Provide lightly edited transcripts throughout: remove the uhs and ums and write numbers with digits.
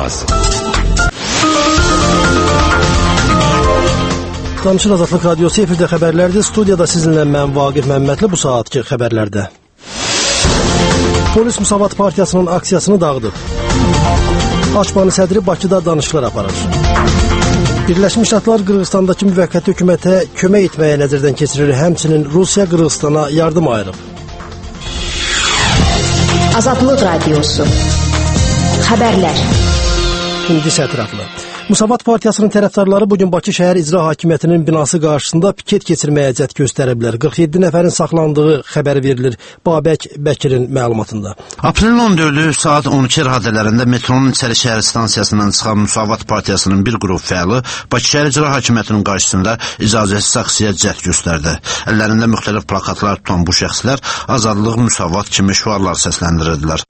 olmaz. Danışır Azadlıq Radiosu efirdə xəbərlərdir. Studiyada sizinlə mən Vaqif Məmmədli bu saatki xəbərlərdə. Polis Müsavat Partiyasının aksiyasını dağıdıb. Haçmanı sədri Bakıda danışıqlar aparır. Birləşmiş Ştatlar Qırğızstandakı müvəqqəti hökumətə kömək etməyə nəzərdən keçirir. Həmçinin Rusiya Qırğızstana yardım ayırıb. Azadlıq Radiosu xəbərlər. İndi ətraflı. Müsavat Partiyasının tərəfdarları bugün Bakı şəhər icra hakimiyyətinin binası qarşısında piket keçirməyə cəhd göstəriblər. 47 nəfərin saxlandığı xəbər verilir Babək Bəkirin məlumatında. Aprelin 14-ü saat 12 radələrində metronun İçəri şəhər stansiyasından çıxan Müsavat Partiyasının bir qrup fəalı Bakı şəhər icra hakimiyyətinin qarşısında icazəsiz aksiya cəhd göstərdi. Əllərində müxtəlif plakatlar tutan bu şəxslər azadlıq, müsavat kimi şüarlar səsləndirirdilər.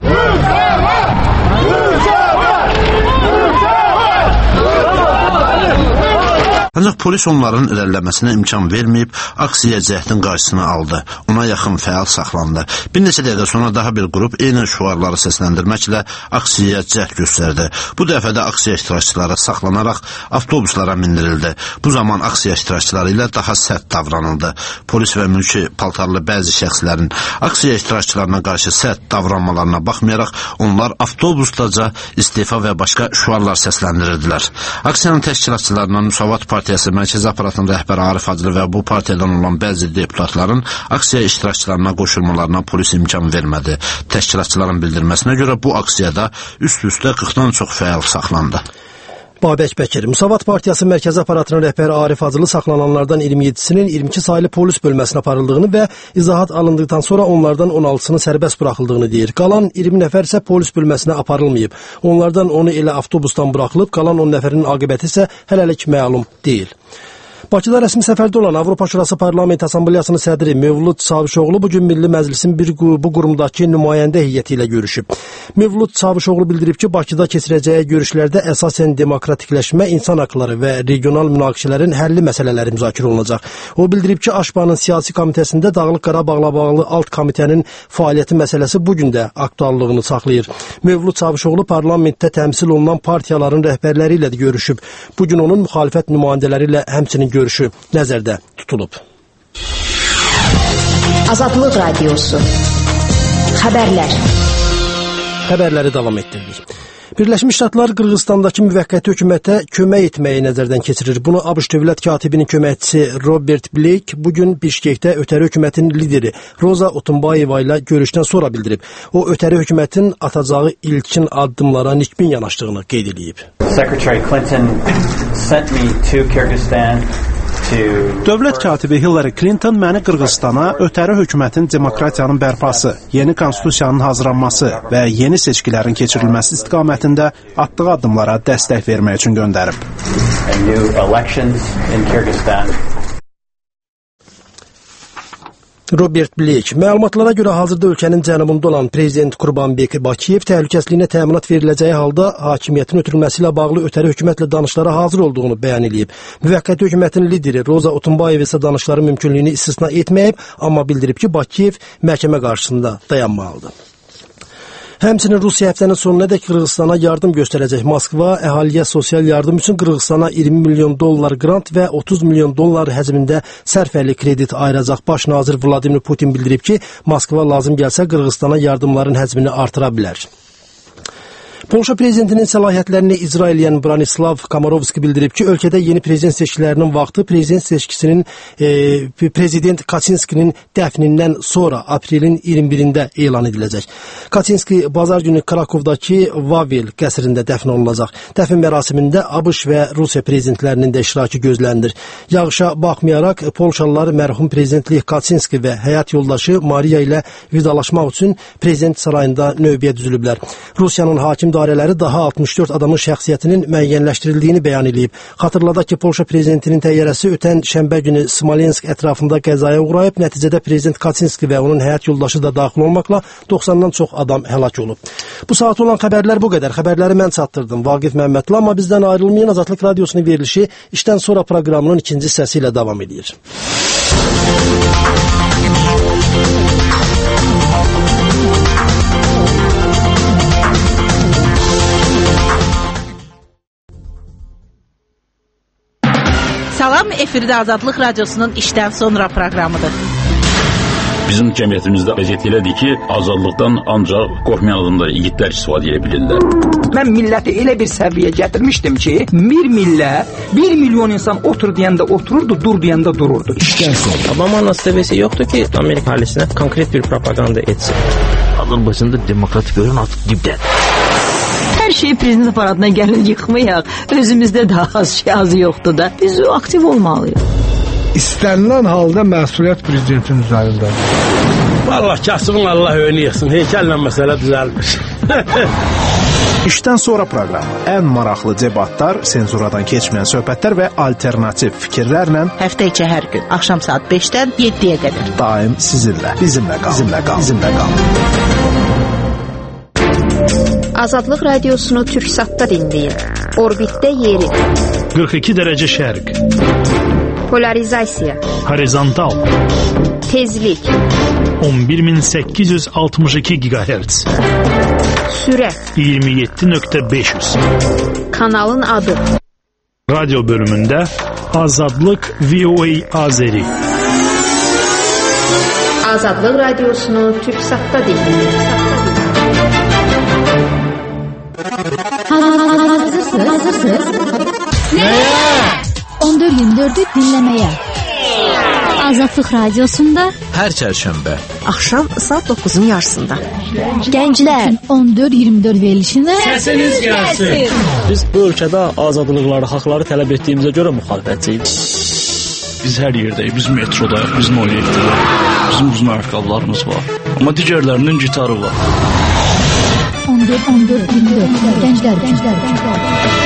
Ancaq polis onların irəliləməsinə imkan verməyib, aksiya cəhdin qarşısını aldı. Ona yaxın fəal saxlandı. Bir neçə dəqiqə sonra daha bir qrup eyni şüarları səsləndirməklə aksiyaya cəhd göstərdi. Bu dəfə də aksiya iştirakçıları saxlanaraq avtobuslara mindirildi. Bu zaman aksiya iştirakçıları ilə daha sərt davranıldı. Polis və mülki paltarlı bəzi şəxslərin aksiya iştirakçılarına qarşı sərt davranmalarına baxmayaraq, onlar avtobusdaca istefa və başqa şüarlar səsləndirirdilər. Aksiyanın təşkilatçılarından Müsavat Partiyası mərkəzi aparatının rəhbəri Arif Acılı və bu partiyadan olan bəzi deputatların aksiya iştirakçılarına qoşulmalarına polis imkan vermədi. Təşkilatçıların bildirməsinə görə bu aksiyada üst-üstə 40-dan çox fəal saxlandı. Babək Bəkir, Müsavat Partiyası mərkəzi aparatının rəhbəri Arif Acılı saxlananlardan 27-sinin 22 saylı polis bölməsinə aparıldığını və izahat alındıqdan sonra onlardan 16-sının sərbəst buraxıldığını deyir. Qalan 20 nəfər isə polis bölməsinə aparılmayıb. Onlardan 10-u elə avtobusdan buraxılıb, qalan 10 nəfərin aqibəti isə hələlik məlum deyil. Bakıda rəsmi səfərdə olan Avropa Şurası Parlament Assambleyasının sədri Mevlud Çavuşoğlu bugün Milli Məclisin bu qurumdakı nümayəndə heyəti ilə görüşüb. Mevlud Çavuşoğlu bildirib ki, Bakıda keçirəcəyi görüşlərdə əsasən demokratikləşmə, insan haqları və regional münaqişələrin həlli məsələləri müzakirə olunacaq. O bildirib ki, Aşbanın siyasi komitəsində Dağlıq Qarabağla bağlı alt komitənin fəaliyyəti məsələsi bugün də aktuallığını saxlayır. Mevlud Çavuşoğlu parlamentdə təmsil olunan partiyaların rəhbərləri ilə də görüşüb. Bugün onun müxalifət nümayəndələri ilə həmçinin görüşü nəzərdə tutulub. Azadlıq Radiosu xəbərlər. Xəbərləri davam etdiririk. Birləşmiş Ştatlar Qırğızstandakı müvəqqəti hökumətə kömək etməyi nəzərdən keçirir. Bunu ABŞ dövlət katibinin köməkçisi Robert Blake bugün Bişkekdə ötəri hökumətin lideri Roza Otunbayeva ilə görüşdən sonra bildirib. O, ötəri hökumətin atacağı ilkin addımlara nikbin yanaşdığını qeyd edib. Secretary Clinton sent me to Kyrgyzstan. Dövlət katibi Hillary Clinton məni Qırğızstana ötəri hökumətin demokratiyanın bərpası, yeni konstitusiyanın hazırlanması və yeni seçkilərin keçirilməsi istiqamətində atdığı addımlara dəstək vermək üçün göndərib. Robert Blake, məlumatlara görə hazırda ölkənin cənubunda olan prezident Qurbanbek Bakiyev təhlükəsizliyinə təminat veriləcəyi halda hakimiyyətin ötürülməsi ilə bağlı ötəri hökumətlə danışıqlara hazır olduğunu bəyan edib. Müvəqqəti hökumətin lideri Roza Otunbayev isə danışıqların mümkünlüyünü istisna etməyib, amma bildirib ki, Bakiyev məhkəmə qarşısında dayanmalıdır. Həmçinin Rusiya həftənin sonunadək Qırğızstana yardım göstərəcək. Moskva əhaliyə sosial yardım üçün Qırğızstana 20 milyon dollar grant və 30 milyon dollar həcmində sərfəli kredit ayıracaq. Baş nazir Vladimir Putin bildirib ki, Moskva lazım gəlsə Qırğızstana yardımların həcmini artıra bilər. Polşa prezidentinin səlahiyyətlərini icra edən Branislav Komorovski bildirib ki, ölkədə yeni prezident seçkilərinin vaxtı prezident seçkisinin prezident Kaçinskinin dəfnindən sonra aprelin 21-də elan ediləcək. Kaçinski bazar günü Krakovdakı Vavel qəsrində dəfn olunacaq. Dəfn mərasimində ABŞ və Rusiya prezidentlərinin də iştirakı gözlənilir. Yağışa baxmayaraq Polşalılar mərhum prezident Lech Kaçinski və həyat yoldaşı Mariya ilə vidalaşmaq üçün prezident sarayında növbəyə düzülüblər. Rusiyanın hakim dairələri daha 64 adamın şəxsiyyətinin müəyyənləşdirildiyini bəyan edib. Xatırladaq ki, Polşa prezidentinin təyyarəsi ötən şənbə günü Smolensk ətrafında qəzaya uğrayıb. Nəticədə prezident Kaçinski və onun həyat yoldaşı da daxil olmaqla 90-dan çox adam həlak olub. Bu saat olan xəbərlər bu qədər. Xəbərləri mən çatdırdım. Vaqif Məmmədli, amma bizdən ayrılmayın. Azadlıq Radiosunun verilişi işdən sonra proqramının ikinci hissəsi ilə davam edir. Salam, efirdə Azadlıq Radiosunun işdən sonra proqramıdır. Bizim cəmiyyətimizdə vəziyyət elədir ki, azadlıqdan ancaq qorxmayan adamlar, igidlər istifadə edə bilirlər. Mən milləti elə bir səviyyə gətirmişdim ki, bir millət, 1 milyon insan otur deyəndə otururdu, dur deyəndə dururdu. Obama'nın seviyesi yoktu ki Amerika ailesine konkret bir propaganda etsin. Azərbaycanda demokratik görün artıq dibdədir. Hər şeyi prezident aparatına gəlin yıxmayaq. Özümüzdə daha az yoxdur da. Biz aktiv olmalıyıq. İstənilən halda məsuliyyət prezidentin üzərindədir. Vallahi kasıbın Allah önü yıxsın. Heykəllə məsələ düzəlmiş. İşdən sonra proqramı ən maraqlı debatlar, senzuradan keçməyən söhbətlər və alternativ fikirlərlə Həftə içi hər gün axşam saat 5-dən 7-yə qədər daim sizinlə, bizimlə qalın. Azadlıq Radiosunu Türksatda dinləyin. Orbitdə yeri. 42 dərəcə şərq. Polarizasiya. Horizontal. Tezlik. 11862 GHz. Sürət. 27.500. Kanalın adı. Radyo bölümündə Azadlıq VOA Azeri. Azadlıq Radiosunu Türksatda dinləyin. Hazırsınız? Nəyə? 14-24'ü dinləməyə. Azadlıq Radiosunda hər çərşənbə axşam saat 9'un yarısında. Gənclər 14-24 verilişində səsiniz gəlsin. Biz bu ölkədə azadlıqları, haqları tələb etdiyimizə görə müxalifətçiyiz. Biz hər yerdəyik, biz metrodayıq, biz Noyevdəyik, bizim uzun ayaqqabılarımız var. Amma digərlərinin gitarı var. 14-24 Gənclər.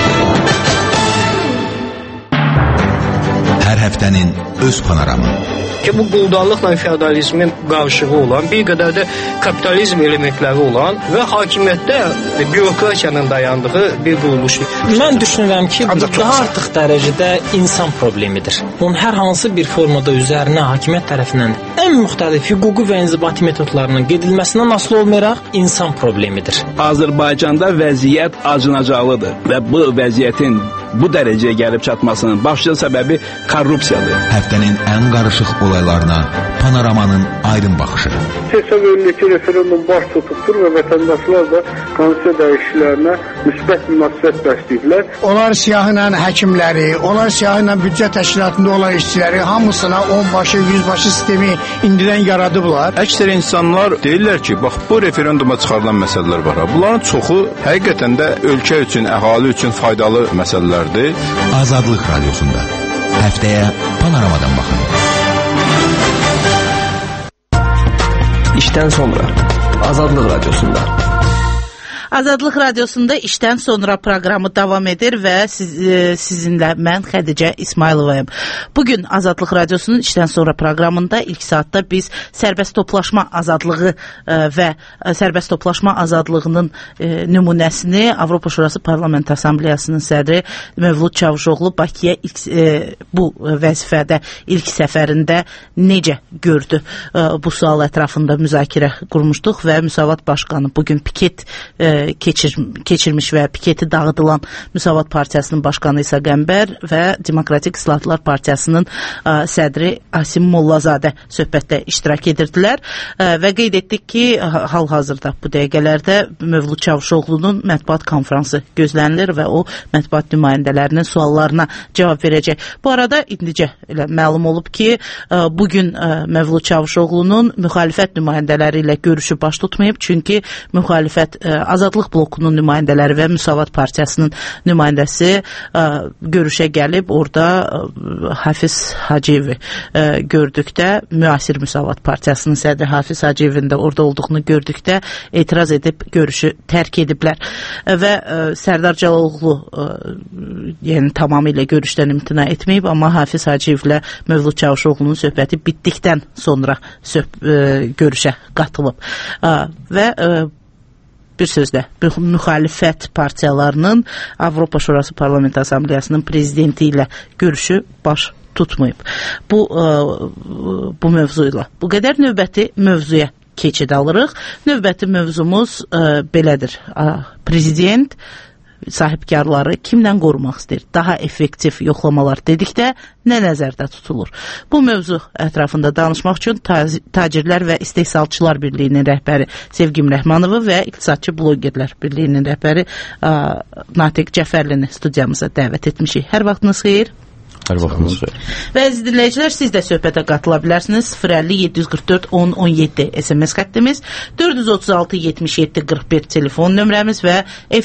Hər həftənin öz panoramı. Ki bu quldarlıqla feodalizmin qarışığı olan, bir qədər də kapitalizm elementləri olan və hakimiyyətdə bürokratiyanın dayandığı bir quruluşdur. Mən düşünürəm ki, bu daha artıq dərəcədə insan problemidir. Onun hər hansı bir formada üzərinə hakimiyyət tərəfindən ən müxtəlif hüquqi və inzibati metodlarının gedilməsindən asılı olmayaraq insan problemidir. Azərbaycanda vəziyyət acınacaqlıdır və bu vəziyyətin bu dərəcəyə gəlib çatmasının başlıca səbəbi korrupsiyadır. Həftənin ən qarışıq olaylarına panoramanın aydın baxışı. Hesab edilir ki, referendum baş tutubdur və vətəndaşlar da konstitusiya dəyişikliklərinə müsbət münasibət bəsləyirlər. Onlar siyahıyla həkimləri, onlar siyahıyla büdcə təşkilatında olan işçiləri hamısına 10 başı, 100 başı sistemi indidən yaradıblar. Əksər insanlar deyirlər ki, bax bu referenduma çıxarılan məsələlər var. Bunların çoxu həqiqətən də ölkə üçün, əhali üçün faydalı məsələlərdir. Azadlıq Radiosunda həftəyə panoramadan baxın. İşdən sonra Azadlıq Radiosunda. Azadlıq Radiosunda işdən sonra proqramı davam edir və sizinlə mən Xədicə İsmayılovayım. Bugün Azadlıq Radiosunun işdən sonra proqramında ilk saatda biz sərbəst toplaşma azadlığı və sərbəst toplaşma azadlığının nümunəsini Avropa Şurası Parlament Assambleyasının sədri Mövlud Çavuşoğlu Bakıya bu vəzifədə ilk səfərində necə gördü? Bu sual ətrafında müzakirə qurmuşduq və Müsavat Başqanı bugün piket keçirmiş və piketi dağıdılan Müsavat Partiyasının başqanı İsa Qəmbər və Demokratik İslahatlar Partiyasının sədri Asim Mollazadə söhbətdə iştirak edirdilər və qeyd etdik ki, hal-hazırda bu dəqiqələrdə Mövlud Çavuşoğlu'nun mətbuat konfransı gözlənilir və o mətbuat nümayəndələrinin suallarına cavab verəcək. Bu arada indicə məlum olub ki, bugün Mövlud Çavuşoğlu'nun müxalifət nümayəndələri ilə görüşü baş tutmayıb, çünki müxalifət Azadlıq blokunun nümayəndələri və Müsavat Partiyasının nümayəndəsi görüşə gəlib, orada Hafiz Hacıyevi gördükdə, müasir Müsavat Partiyasının sədri Hafiz Hacıyevin də orada olduğunu gördükdə etiraz edib görüşü tərk ediblər və Sərdar Cəlaloğlu yəni tamamilə görüşdən imtina etməyib, amma Hafiz Hacıyevlə Mövlud Çavuşoğlu'nun söhbəti bitdikdən sonra görüşə qatılıb və bir sözlə, müxalifət partiyalarının Avropa Şurası Parlament Assambleyasının prezidenti ilə görüşü baş tutmayıb. Bu mövzuyla. Bu qədər növbəti mövzuya keçid alırıq. Növbəti mövzumuz belədir. Prezident sahibkarları kimdən qorumaq istəyir? Daha effektiv yoxlamalar dedikdə nə nəzərdə tutulur? Bu mövzu ətrafında danışmaq üçün Tacirlər və İstehsalçılar Birliyinin rəhbəri Sevgim Rəhmanova və İqtisadçı Blogerlər Birliyinin rəhbəri Natiq Cəfərlini studiyamıza dəvət etmişik. Hər vaxtınız xeyir. Hər vaxtınız xeyir. Və əziz dinləyicilər, siz də söhbətə qatıla bilərsiniz. 050-744-1017 SMS xəttimiz, 436-77-41 telefon nömrəmiz və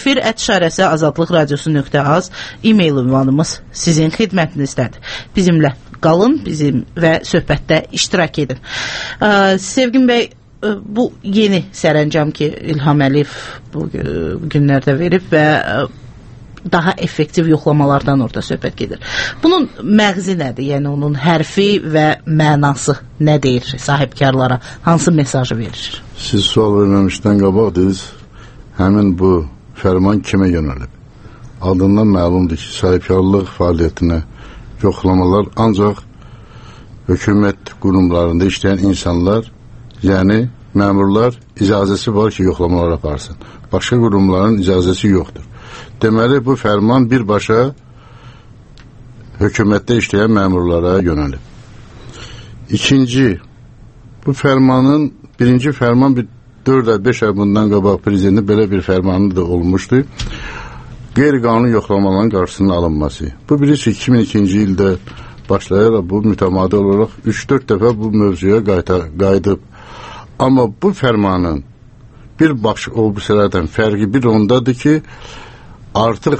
efir@azadlıqradiosu.az e-mail ünvanımız sizin xidmətinizdədir. Bizimlə qalın, və söhbətdə iştirak edin. Sevgin bəy, bu yeni sərəncam ki, İlham Əliyev bu günlərdə verib və daha effektiv yoxlamalardan orada söhbət gedir. Bunun məğzi nədir? Yəni onun hərfi və mənası nə deyir sahibkarlara? Hansı mesajı verir? Siz sual verməmişdən qabaq dediniz, həmin bu fərman kimə yönəlib? Adından məlumdur ki, sahibkarlıq fəaliyyətinə yoxlamalar ancaq hökumət qurumlarında işləyən insanlar, yəni məmurlar icazəsi var ki, yoxlamalar aparsın. Başqa qurumların icazəsi yoxdur. Deməli, bu fərman birbaşa hökumətdə işləyən məmurlara yönəlib. İkinci, bu fərmanın, birinci fərman 4-5 ay bundan qabaq prezidentin belə bir fərmanı da olmuşdu. Qeyri-qanuni yoxlamaların qarşısının alınması. Bu birisi 2002-ci ildə başlayaraq bu mütəmadi olaraq 3-4 dəfə bu mövzuya qayıdıb. Amma bu fərmanın bir baş obüsələrdən fərqi bir ondadır ki, artıq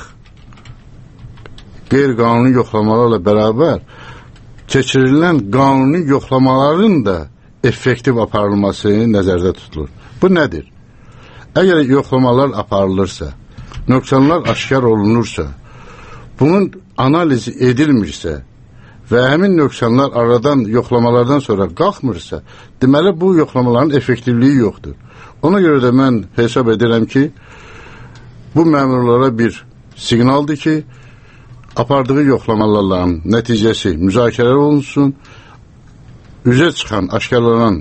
qeyri-qanuni yoxlamalarla bərabər keçirilən qanuni yoxlamaların da effektiv aparılması nəzərdə tutulur. Bu nədir? Əgər yoxlamalar aparılırsa, nöqsanlar aşkar olunursa, bunun analizi edilmirsə və həmin nöqsanlar aradan yoxlamalardan sonra qalxmırsa, deməli bu yoxlamaların effektivliyi yoxdur. Ona görə də mən hesab edirəm ki, bu məmurlara bir siqnaldır ki, apardığı yoxlamaların nəticəsi müzakirələr olunsun, üzə çıxan, aşkarlanan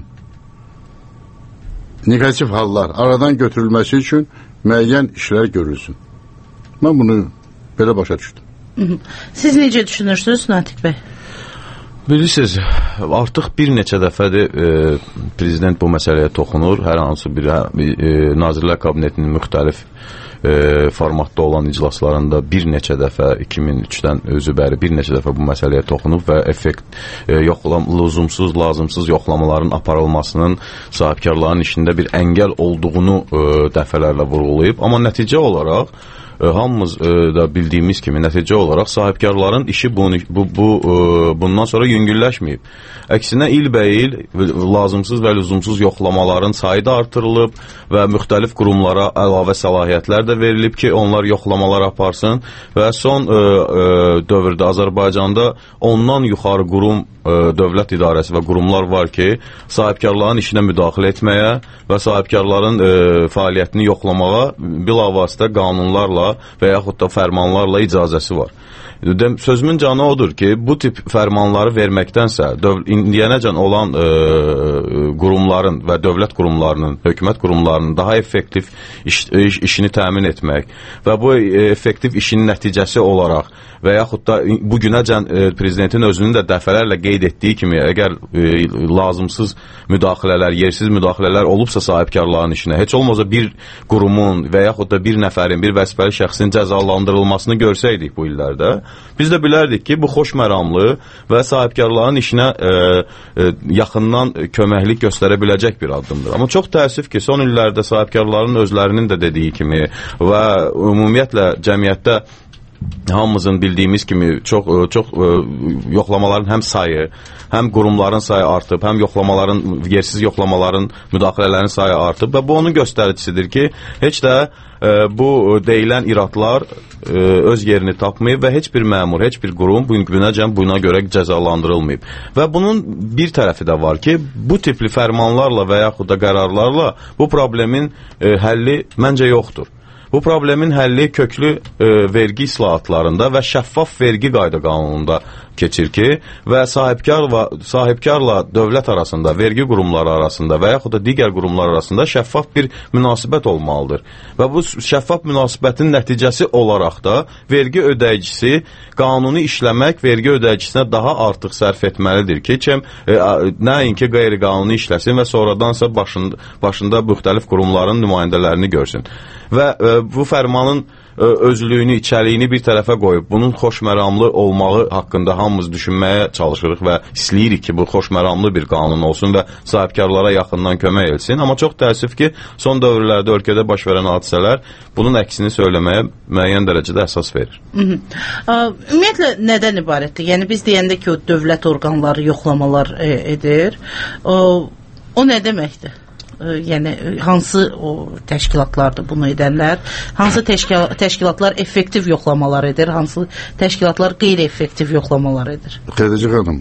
negativ hallar aradan götürülməsi üçün müəyyən işlər görülsün. Mən bunu belə başa düşdüm. Siz necə düşünürsünüz, Natiq bəy? Bilirsiniz, artıq bir neçə dəfədir prezident bu məsələyə toxunur. Hər hansı bir Nazirlər Kabinetinin müxtəlif formatda olan iclaslarında bir neçə dəfə 2003-dən özü bəri bir neçə dəfə bu məsələyə toxunub və lüzumsuz, lazımsız yoxlamaların aparılmasının sahibkarların işində bir əngəl olduğunu dəfələrlə vurğulayıb. Amma nəticə olaraq hamımız da bildiyimiz kimi nəticə olaraq sahibkarların işi bundan sonra yüngülləşməyib. Əksinə ilbəil lazımsız və lüzumsuz yoxlamaların sayı da artırılıb və müxtəlif qurumlara əlavə səlahiyyətlər də verilib ki, onlar yoxlamalar aparsın və son dövrdə Azərbaycanda ondan yuxarı qurum, dövlət idarəsi və qurumlar var ki, sahibkarların işinə müdaxilə etməyə və sahibkarların fəaliyyətini yoxlamağa bilavasitə qanunlarla və yaxud da fərmanlarla icazəsi var. Sözümün canı odur ki, bu tip fərmanları verməkdənsə indiyənəcən olan qurumların və dövlət qurumlarının, hökumət qurumlarının daha effektiv işini təmin etmək və bu effektiv işin nəticəsi olaraq və yaxud da bugünəcən prezidentin özünün də dəfələrlə qeyd etdiyi kimi, əgər lazımsız müdaxilələr, yersiz müdaxilələr olubsa sahibkarların işinə, heç olmazsa bir qurumun və yaxud da bir nəfərin, bir vəzifəli şəxsin cəzalandırılmasını görsəydik bu illərdə, biz də bilərdik ki, bu xoş məramlı və sahibkarların işinə yaxından köməklik göstərə biləcək bir addımdır. Amma çox təəssüf ki, son illərdə sahibkarların özlərinin də dediyi kimi və ümumiyyətlə cəmiyyətdə hamımızın bildiyimiz kimi çox yoxlamaların həm sayı, həm qurumların sayı artıb, həm yersiz yoxlamaların, müdaxilələrin sayı artıb və bu onun göstəricisidir ki, heç də bu deyilən iradlar öz yerini tapmayıb və heç bir məmur, heç bir qurum buna görə cəzalandırılmayıb. Və bunun bir tərəfi də var ki, bu tipli fərmanlarla və yaxud da qərarlarla bu problemin həlli məncə yoxdur. bu problemin həlli köklü vergi islahatlarında və şəffaf vergi qayda qanununda keçir ki, və sahibkarla dövlət arasında, vergi qurumları arasında və yaxud da digər qurumlar arasında şəffaf bir münasibət olmalıdır. Və bu şəffaf münasibətin nəticəsi olaraq da vergi ödəyicisi qanuni işləmək vergi ödəyicisinə daha artıq sərf etməlidir ki, nəinki qeyri-qanuni işləsin və sonradansa başında müxtəlif qurumların nümayəndələrini görsün. Və bu fərmanın özlüyünü, içəliyini bir tərəfə qoyub, bunun xoşməramlı olmağı haqqında hamımız düşünməyə çalışırıq və istəyirik ki, bu xoşməramlı bir qanun olsun və sahibkarlara yaxından kömək etsin. Amma çox təəssüf ki, son dövrlərdə ölkədə baş verən hadisələr bunun əksini söyləməyə müəyyən dərəcədə əsas verir. Ümumiyyətlə, nədən ibarətdir? Yəni, biz deyəndə ki, o dövlət orqanları yoxlamalar edir. O nə deməkdir? Yəni hansı o təşkilatlardır bunu edənlər, hansı təşkilatlar effektiv yoxlamalar edir, hansı təşkilatlar qeyri-effektiv yoxlamalar edir? Xədicə xanım,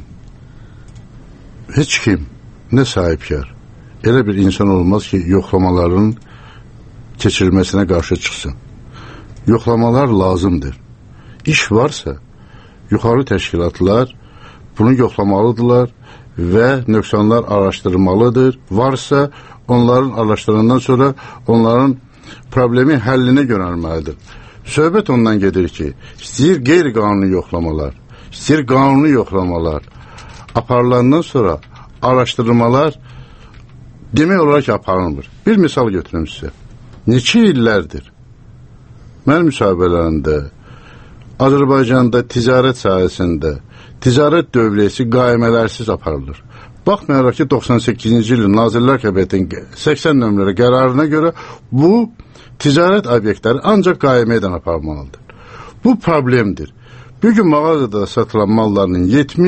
heç kim, nə sahibkar, elə bir insan olmaz ki, yoxlamaların keçirilməsinə qarşı çıxsın. Yoxlamalar lazımdır. İş varsa, yuxarı təşkilatlar bunu yoxlamalıdırlar və nöqsanlar araşdırmalıdır. Varsa, onların araşdırandan sonra onların problemi həllinə yönəlməlidir. Söhbət ondan gedir ki, istəyir qeyri-qanuni yoxlamalar, istəyir qanuni yoxlamalar aparılandan sonra araşdırmalar demək olaraq aparılmır. Bir misal götürüm sizə. Neçə illərdir mənim müsahibələrimdə Azərbaycanda ticarət sahəsində ticarət dövriyyəsi qaimələrsiz aparılır. Baxmayaraq ki, 98-ci ilin Nazirlər Kabinetinin 80 nömrəli qərarına görə bu ticarət obyektləri ancaq qaimə edən aparılmalıdır. Bu problemdir. Bugün mağazada satılan mallarının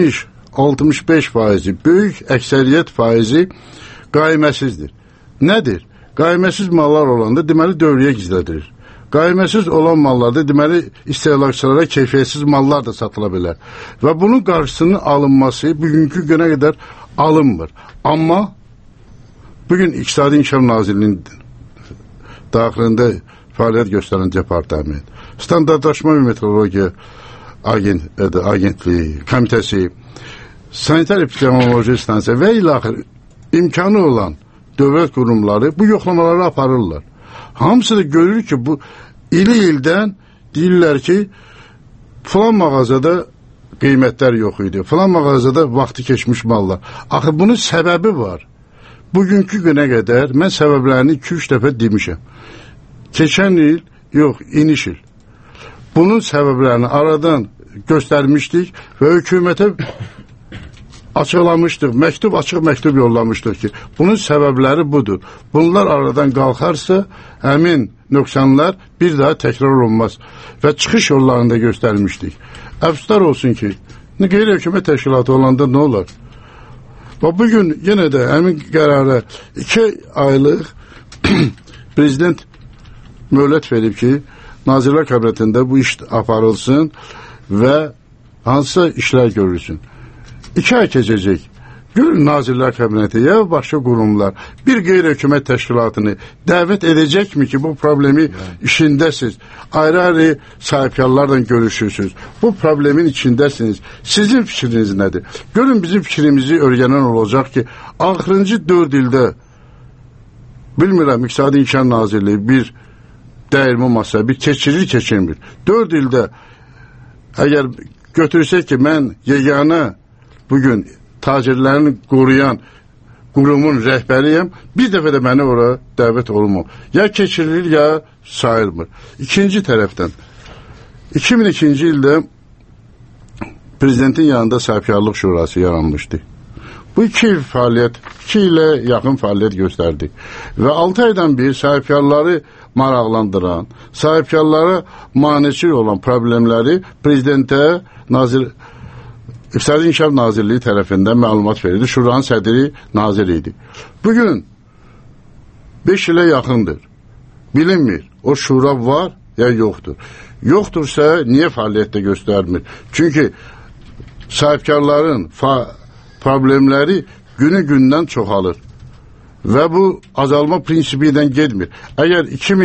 70-65%, böyük əksəriyyət faizi qaiməsizdir. Nədir? Qaiməsiz mallar olanda deməli dövriyyə gizlədilir. Qaiməsiz olan mallarda deməli istehlakçılara keyfiyyətsiz mallar da satıla bilər. Və bunun qarşısının alınması bugünkü günə qədər alınmır. Amma bugün İqtisadi İnkişaf Nazirliyinin daxilində fəaliyyət göstərən departament, standartlaşma və metrologiya agentliyi, komitəsi, sanitar epidemioloji stansiya və ilaxır imkanı olan dövlət qurumları bu yoxlamaları aparırlar. Hamısı da görür ki, bu ildən deyirlər ki, falan mağazada qiymətlər yox idi, falan mağazada vaxtı keçmiş mallar. Axı bunun səbəbi var. Bugünkü günə qədər mən səbəblərini 2-3 dəfə demişəm. Keçən il, yox, iniş il. Bunun səbəblərini aradan göstərmişdik və hökumətə açıqlamışdıq, açıq məktub yollamışdıq ki, bunun səbəbləri budur. Bunlar aradan qalxarsa, həmin nöqsanlar bir daha təkrar olunmaz və çıxış yollarında göstərmişdik. Əfsuslar olsun ki, qeyri-hökumət təşkilatı olanda nə olar? Və bugün yenə də həmin qərara 2 aylıq prezident möhlət verib ki, Nazirlər Kabinetində bu iş aparılsın və hansısa işlər görülsün. 2 ay keçəcək. Görün Nazirlər Kabineti ya başqa qurumlar bir qeyri-hökumət təşkilatını dəvət edəcəkmi ki, bu problemi işindəsiniz, ayrı-ayrı sahibkarlarla görüşürsünüz, bu problemin içindəsiniz. Sizin fikriniz nədir? Görün bizim fikrimizi öyrənən olacaq ki, axırıncı 4 ildə bilmirəm, İqtisadi İnkişaf Nazirliyi bir dəyirmi masa, bir keçirilmir. 4 ildə əgər götürsək ki, mən yeganə bugün tacirlərini qoruyan qurumun rəhbəriyəm, bir dəfə də məni ora dəvət olunmur. Ya keçirilir, ya sayılmır. İkinci tərəfdən, 2002-ci ildə prezidentin yanında Sahibkarlıq Şurası yaranmışdı. Bu 2 ilə yaxın fəaliyyət göstərdi. Və 6 aydan bir sahibkarları maraqlandıran, sahibkarlara maneçil olan problemləri prezidentə İqtisadi İnkişaf Nazirliyi tərəfindən məlumat verildi. Şuranın sədri nazir idi. Bugün 5 ilə yaxındır. Bilinmir. O şura var ya yoxdur. Yoxdursa niyə fəaliyyətdə göstərmir? Çünki sahibkarların problemləri günü-gündən çoxalır. Və bu azalma prinsibi ilə getmir. Əgər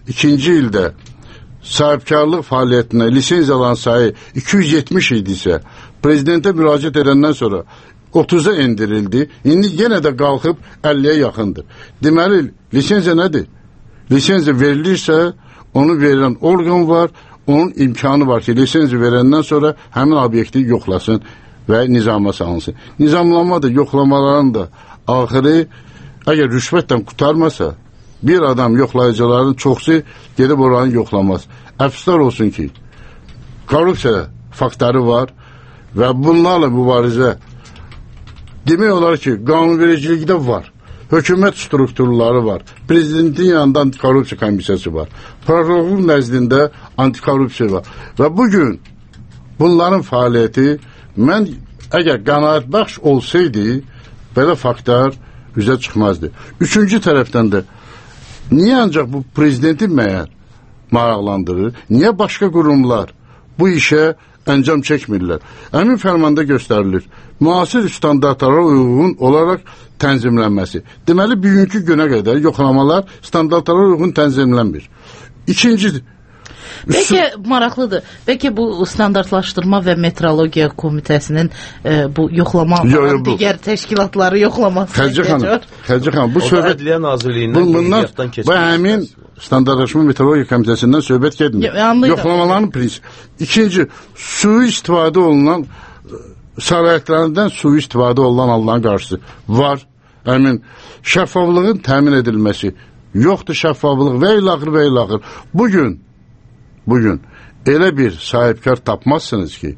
2022-ci ildə sahibkarlıq fəaliyyətinə lisenziya alan sayı 270 idisə, prezidentə müraciət edəndən sonra 30-a endirildi. İndi yenə də qalxıb 50-yə yaxındır. Deməli, lisenziya nədir? Lisenziya verilirsə, onu verilən orqan var, onun imkanı var ki, lisenziya verəndən sonra həmin obyekti yoxlasın və nizama salınsın. Nizamlanma da, yoxlamaların da axırı, əgər rüşvətdən qurtarmasa, bir adam yoxlayıcıların çoxsu gedib oranı yoxlamaz. Əfsuslar olsun ki, korrupsiya faktları var və bunlarla mübarizə demək olar ki, qanunvericilikdə var. Hökumət strukturları var. Prezidentin yanında antikorrupsiya komissiyası var. Prokurorluğun nəzdində antikorrupsiya var. Və bugün bunların fəaliyyəti mən əgər qənaətbəxş olsaydı, belə faktlar üzə çıxmazdı. Üçüncü tərəfdən də niyə ancaq bu prezidenti məyər maraqlandırır? Niyə başqa qurumlar bu işə əncam çəkmirlər? Həmin fərmanda göstərilir. Müasir standartlara uyğun olaraq tənzimlənməsi. Deməli, bugünkü günə qədər yoxlamalar standartlara uyğun tənzimlənmir. İkinci... Bəlkə maraqlıdır. Bəlkə bu standartlaşdırma və metrologiya komitəsinin bu yoxlama digər təşkilatları yoxlaması. Xərcə xanım, bu söhbət Ədliyyə Nazirliyindən qeydiyyatdan keçmək. Və həmin standartlaşma metrologiya komitəsindən söhbət getmir. Yoxlamaların prinsipi. İkinci, sui istifadə olunan səlahiyyətlərindən sui istifadə olunan qarşısı var. Həmin şəffaflığın təmin edilməsi. Yoxdur şəffaflıq və ilaxır. Bugün elə bir sahibkar tapmazsınız ki,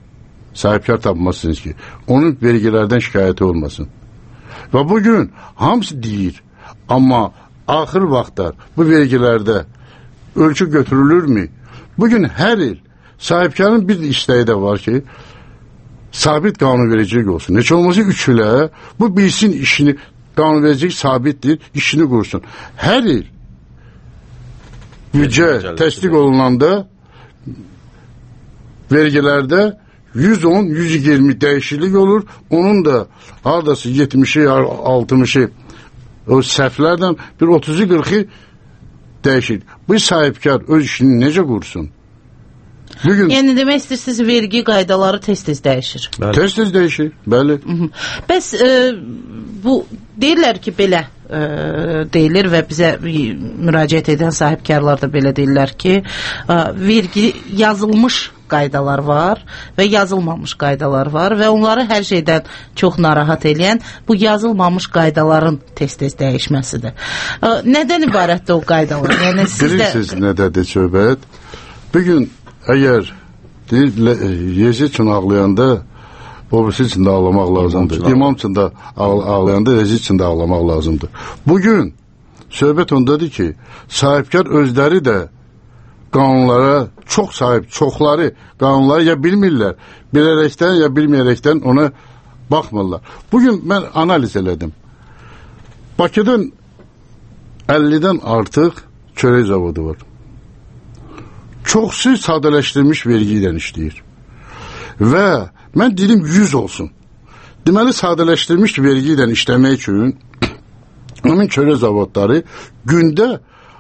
onun vergilərdən şikayəti olmasın. Və bugün hamısı deyir, amma axır vaxtlar bu vergilərdə ölçü götürülürmü? Bugün hər il sahibkarın bir istəyi də var ki, sabit qanunvericilik olsun. Heç olmasa 3 ilə bu bilsin işini, qanunvericilik sabitdir, işini qursun. Hər il büdcə təsdiq olunanda vergilərdə 110-120 dəyişiklik olur. Onun da haradası 70'i, 60'ı o səhvlərdən bir 30'u 40'ı dəyişir. Bu sahibkar öz işini necə qursun? Yəni demək istəyirsiniz, vergi qaydaları tez-tez dəyişir. Tez-tez dəyişir, bəli. Bəs bu deyirlər ki, belə deyilir və bizə müraciət edən sahibkarlar da belə deyirlər ki, vergi yazılmış qaydalar var və yazılmamış qaydalar var və onları hər şeydən çox narahat eləyən bu yazılmamış qaydaların tez-tez dəyişməsidir. Nədən ibarətdir o qaydalar? Yəni bilirsiniz nədədir söhbət? Bugün əgər yezi üçün ağlayanda obisi üçün də ağlamaq lazımdır. İmam üçün də ağlayanda yezi üçün də ağlamaq lazımdır. Bugün söhbət ondadır ki, sahibkar özləri də qanunlara çox sahib, çoxları qanunları ya bilmirlər, bilərəkdən ya bilməyərəkdən ona baxmırlar. Bugün mən analiz elədim. Bakıdan 50'dən artıq çörək zavodu var. Çoxsu sadələşdirilmiş vergi ilə işləyir. Və mən dedim 100 olsun. Deməli, sadələşdirilmiş vergi ilə işləmək üçün onun çörək zavodları gündə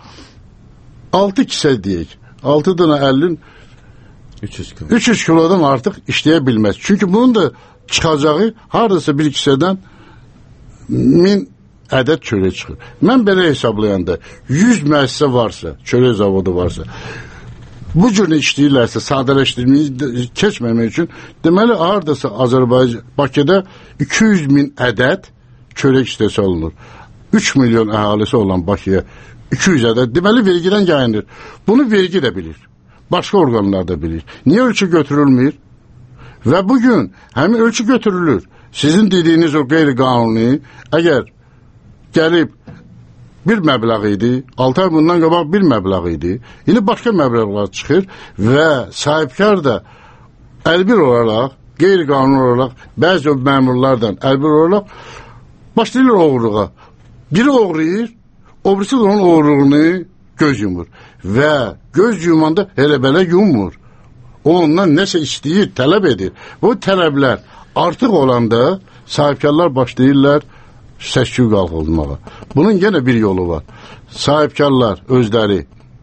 6 kisə deyək. 6 dana 50 300 kilodan artıq işləyə bilməz. Çünki bunun da çıxacağı haradasa bir kisədən 1000 ədəd çörək çıxır. Mən belə hesablayanda 100 müəssisə varsa, çörək zavodu varsa, bu cür işləyirlərsə, sadələşdirməyi keçməmək üçün, deməli, haradasa Azərbaycan, Bakıda 200.000 ədəd çörək istehsal olunur. 3 milyon əhalisi olan Bakıya 200 ədəd, deməli, vergidən yayınır. Bunu vergi də bilir. Başqa orqanlar da bilir. Niyə ölçü götürülmür? Və bugün həmin ölçü götürülür. Sizin dediyiniz o qeyri-qanuni, əgər gəlib bir məbləğ idi, 6 ay bundan qabaq bir məbləğ idi, indi başqa məbləğlər çıxır və sahibkar da əlbir olaraq, qeyri-qanuni olaraq, bəzi məmurlardan əlbir olaraq başlayırlar oğurluğa. Biri oğrayır, o birisi onun oğurluğunu göz yumur. Və göz yumanda elə-belə yummur. O ondan nəsə istəyir, tələb edir. Bu tələblər artıq olanda sahibkarlar başlayırlar səs-küy qalxılmağa. Bunun yenə bir yolu var. Sahibkarlar özləri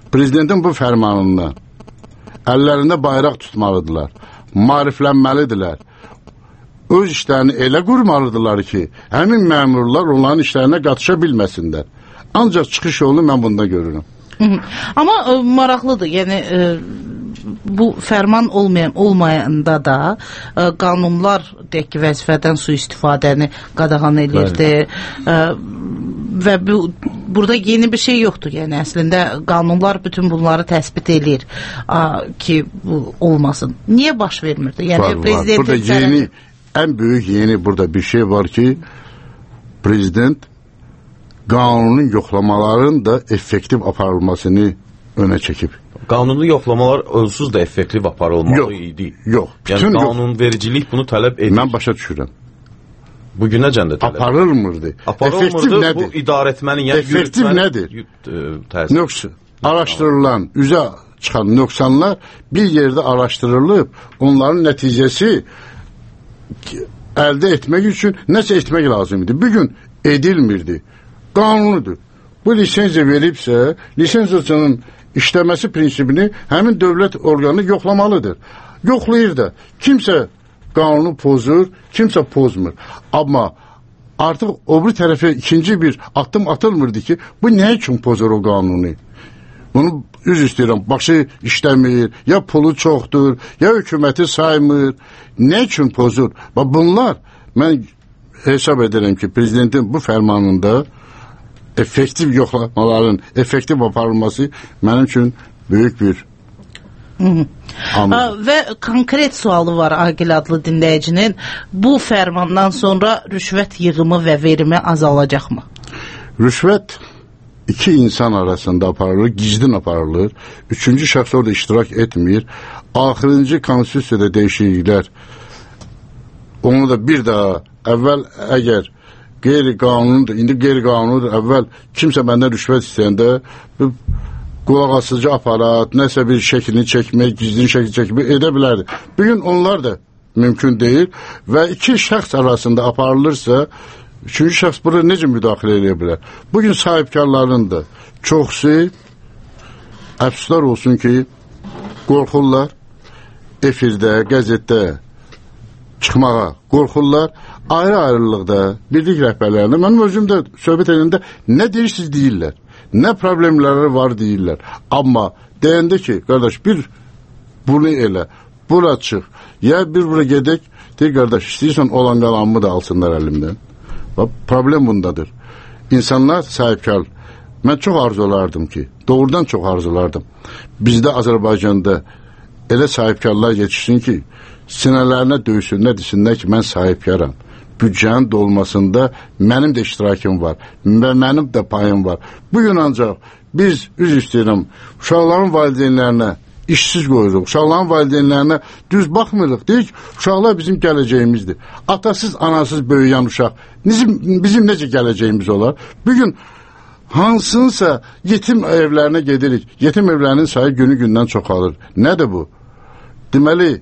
Prezidentin bu fərmanından əllərində bayraq tutmalıdırlar, maariflənməlidirlər. Öz işlərini elə qurmalıdırlar ki, həmin məmurlar onların işlərinə qatışa bilməsinlər. Ancaq çıxış yolunu mən bunda görürüm. Amma maraqlıdır, yəni bu fərman olmayanda da qanunlar deyək ki, vəzifədən sui-istifadəni qadağan edirdi və burada yeni bir şey yoxdur. Yəni əslində qanunlar bütün bunları təsbit edir ki, bu olmasın. Niyə baş vermirdi? Yəni prezidentin burada yeni, ən böyük yeni burada bir şey var ki, prezident qanunun yoxlamaların da effektiv aparılmasını önə çəkib. Qanunlu yoxlamalar onsuz da effektiv aparılmalı idi. Yox. Yəni qanunvericilik bunu tələb edir. Mən başa düşürəm. Bu günəcən də tələb. Aparılmırdı. Aparılmırdı, bu idarəetmənin, yəni effektiv nədir? Araşdırılan, üzə çıxan nöqsanlar bir yerdə araşdırılıb, onların nəticəsi əldə etmək üçün nəsə etmək lazım idi. Bugün edilmirdi. Qanunudur. Bu lisenziya veribsə, lisenziyaçının işləməsi prinsipini həmin dövlət orqanı yoxlamalıdır. Yoxlayır da. Kimsə qanunu pozur, kimsə pozmur. Amma artıq o bir tərəfə ikinci bir addım atılmırdı ki, bu nə üçün pozur o qanunu? Bunu üz istəyirəm, başı işləmir, ya pulu çoxdur, ya hökuməti saymır. Nə üçün pozur? Bunlar, mən hesab edirəm ki, prezidentin bu fərmanında effektiv yoxlamaların effektiv aparılması mənim üçün böyük bir və konkret sualı var Agil adlı dinləyicinin. Bu fərmandan sonra rüşvət yığımı və verimi azalacaqmı? Rüşvət iki insan arasında aparılır, gizlin aparılır. Üçüncü şəxs orada iştirak etmir. Axırıncı konstitusiyada dəyişikliklər, onu da bir daha əvvəl əgər qeyri-qanunudur, indi qeyri-qanunudur, əvvəl kimsə məndən rüşvət istəyəndə qulaqasıcı aparat, nəsə bir şəklini çəkmək, gizlin şəkli çəkmək edə bilərdi. Bugün onlar da mümkün deyil və iki şəxs arasında aparılırsa, üçüncü şəxs burada necə müdaxilə edə bilər? Bugün sahibkarların da çoxsu, əfsuslar olsun ki, qorxurlar, efirdə, qəzetdə çıxmağa qorxurlar, ayrı-ayrılıqda, birlik rəhbərlərində, mənim özümdə söhbət edəndə nə deyirsiniz deyirlər, nə problemləri var deyirlər. Amma deyəndə ki, qardaş, bir bunu elə, bura çıx, ya bir bura gedək, deyir, qardaş, istəyirsən olan qalanımı da alsınlar əlimdən. Problem bundadır. İnsanlar sahibkar. Mən çox arzulardım ki, doğrudan çox arzulardım. Bizdə Azərbaycanda elə sahibkarlar yetişsin ki, sinələrinə döysünlər, desinlər ki, mən sahibkaram. Büdcənin dolmasında mənim də iştirakım var və mənim də payım var. Bugün ancaq biz, üz istəyirəm, uşaqların valideynlərinə işsiz qoyuruq, uşaqların valideynlərinə düz baxmırıq. Deyik, uşaqlar bizim gələcəyimizdir. Atasız, anasız böyüyən uşaq bizim necə gələcəyimiz olar? Bugün hansınsa yetim evlərinə gedirik. Yetim evlərinin sayı günü-gündən çoxalır. Nədir bu? Deməli,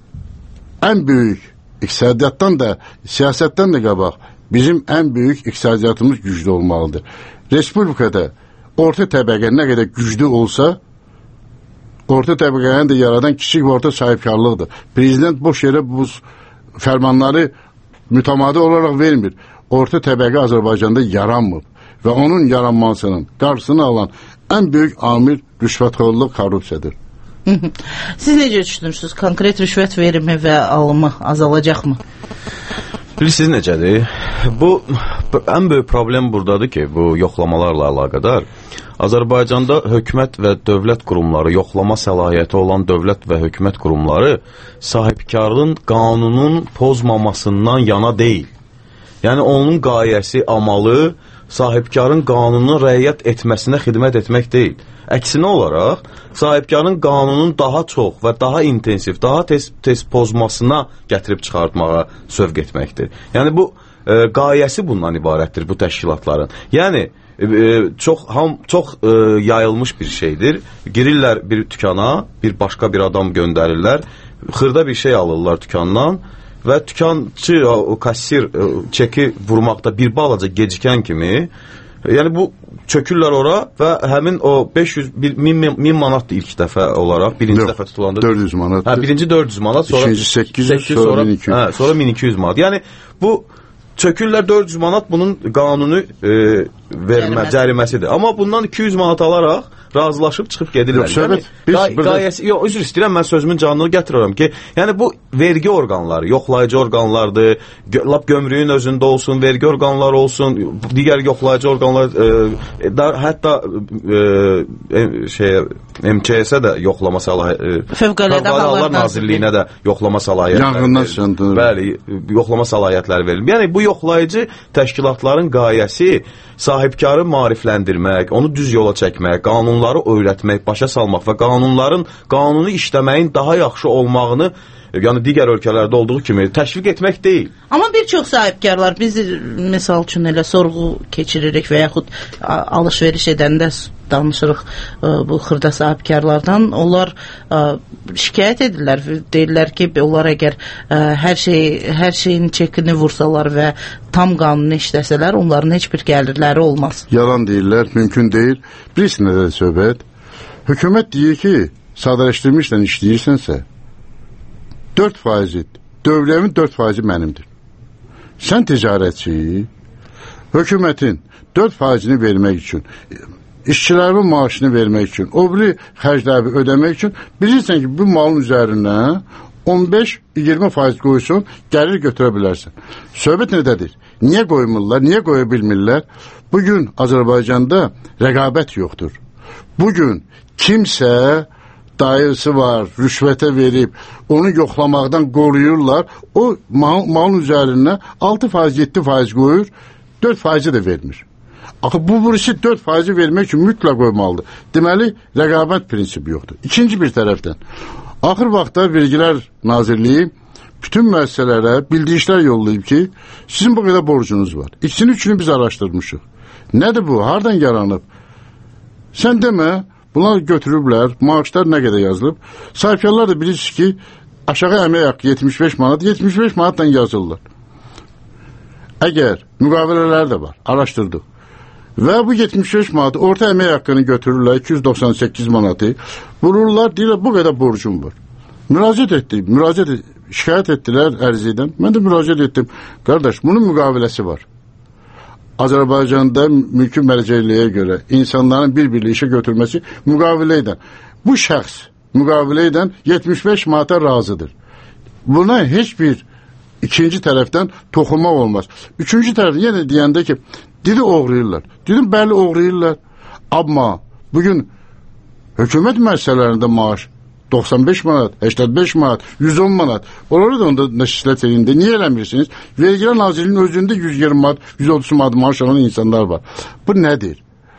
ən böyük iqtisadiyyatdan da, siyasətdən də qabaq, bizim ən böyük iqtisadiyyatımız güclü olmalıdır. Respublikada orta təbəqə nə qədər güclü olsa, orta təbəqəni də yaradan kiçik və orta sahibkarlıqdır. Prezident boş yerə bu fərmanları mütəmadi olaraq vermir. Orta təbəqə Azərbaycanda yaranmır və onun yaranmasının qarşısını alan ən böyük amil rüşvətxorluq, korrupsiyadır. Siz necə düşünürsünüz? Konkret rüşvət verimi və alımı azalacaqmı? Bilirsiniz necədir? Bu ən böyük problem buradadır ki, bu yoxlamalarla əlaqədar Azərbaycanda hökumət və dövlət qurumları, yoxlama səlahiyyəti olan dövlət və hökumət qurumları sahibkarın qanunun pozmamasından yana deyil. Yəni onun qayəsi, amalı sahibkarın qanunun rəayət etməsinə xidmət etmək deyil. Əksinə olaraq, sahibkarın qanunun daha çox və daha intensiv, daha tez pozmasına gətirib çıxartmağa sövq etməkdir. Yəni, bu qayəsi bundan ibarətdir, bu təşkilatların. Yəni, çox yayılmış bir şeydir. Girirlər bir dükana, bir başqa bir adam göndərirlər, xırda bir şey alırlar dükandan və dükançı, o kassir çeki vurmaqda bir balaca gecikən kimi Yəni bu çökürlər ora və həmin o 1000 manatdır ilk dəfə olaraq, birinci dəfə tutulanda 400 manat. Hə, birinci 400 manat, sonra ikinci 800, sonra 1200. Hə, sonra 1200 manat. Yəni bu çökürlər 400 manat bunun qanuni cəriməsidir. Amma bundan 200 manat alaraq razılaşıb çıxıb gedirlər. Yox, üzr istəyirəm, mən sözümün canını gətirirəm ki, yəni bu vergi orqanları, yoxlayıcı orqanlardır, lap gömrüyün özündə olsun, vergi orqanları olsun, digər yoxlayıcı orqanlar, hətta MÇS-ə də yoxlama səlahiyyəti, Fövqəladə Hallar Nazirliyinə də yoxlama səlahiyyətləri, bəli, yoxlama səlahiyyətləri verilir. Yəni bu yoxlayıcı təşkilatların qayəsi sahibkarı maarifləndirmək, onu düz yola çəkmək, qanunları öyrətmək, başa salmaq və qanuni işləməyin daha yaxşı olmağını, yəni digər ölkələrdə olduğu kimi təşviq etmək deyil. Amma bir çox sahibkarlar, biz misal üçün elə sorğu keçiririk və yaxud alış-veriş edəndə danışırıq bu xırda sahibkarlardan. Onlar şikayət edirlər, deyirlər ki, onlar əgər hər şeyin çekini vursalar və tam qanunu işləsələr, onların heç bir gəlirləri olmaz. Yalan deyirlər, mümkün deyil. Bilirsin nədə söhbət? Hökumət deyir ki, sadələşdirmişlə işləyirsənsə, 4%, dövləmin 4% mənimdir. Sən ticarətçi, hökumətin 4%-ni vermək üçün, işçilərin maaşını vermək üçün, o biri xərcləri ödəmək üçün, bilirsən ki, bu malın üzərinə 15-20% qoysun, gəlir götürə bilərsən. Söhbət nədədir? Niyə qoymurlar, niyə qoya bilmirlər? Bugün Azərbaycanda rəqabət yoxdur. Bugün kimsə dayısı var, rüşvətə verib, onu yoxlamaqdan qoruyurlar, o malın üzərinə 6%, 7% qoyur, 4% də vermir. Axı bu birisi 4% vermək üçün mütləq qoymalıdır. Deməli, rəqabət prinsipi yoxdur. İkinci bir tərəfdən, axır vaxtda Vergilər Nazirliyi bütün müəssisələrə bildirişlər yollayıb ki, sizin bu qədər borcunuz var. İkisini üçünü biz araşdırmışıq. Nədir bu? Hardan yaranıb? Sən demə, bunlar götürüblər, maaşlar nə qədər yazılıb. Sahibkarlar da bilirsiniz ki, aşağı əmək haqqı 75 manatdan yazırlar. Əgər müqavilələr də var, araşdırdıq. Və bu 75 manatı, orta əmək haqqını götürürlər, 298 manatı, vururlar, deyirlər, bu qədər borcum var. Şikayət etdilər ərzidən, mən də müraciət etdim. Qardaş, bunun müqaviləsi var. Azərbaycanda mülki mərcəliyə görə insanların bir-birli işə götürməsi müqavilə edən. Bu şəxs müqavilə edən 75 manata razıdır. Buna heç bir ikinci tərəfdən toxunmaq olmaz. Üçüncü tərəfdən yenə deyəndə ki, dedi oğrayırlar. Dedim, bəli oğrayırlar. Amma bugün hökumət müəssisələrində maaş 95 manat, 85 manat, 110 manat. Onları da onda nəşislət elində. Niyə eləmirsiniz? Vergilər Nazirliyinin özündə 120 manat, 130 manat maaş alan insanlar var. Bu nədir?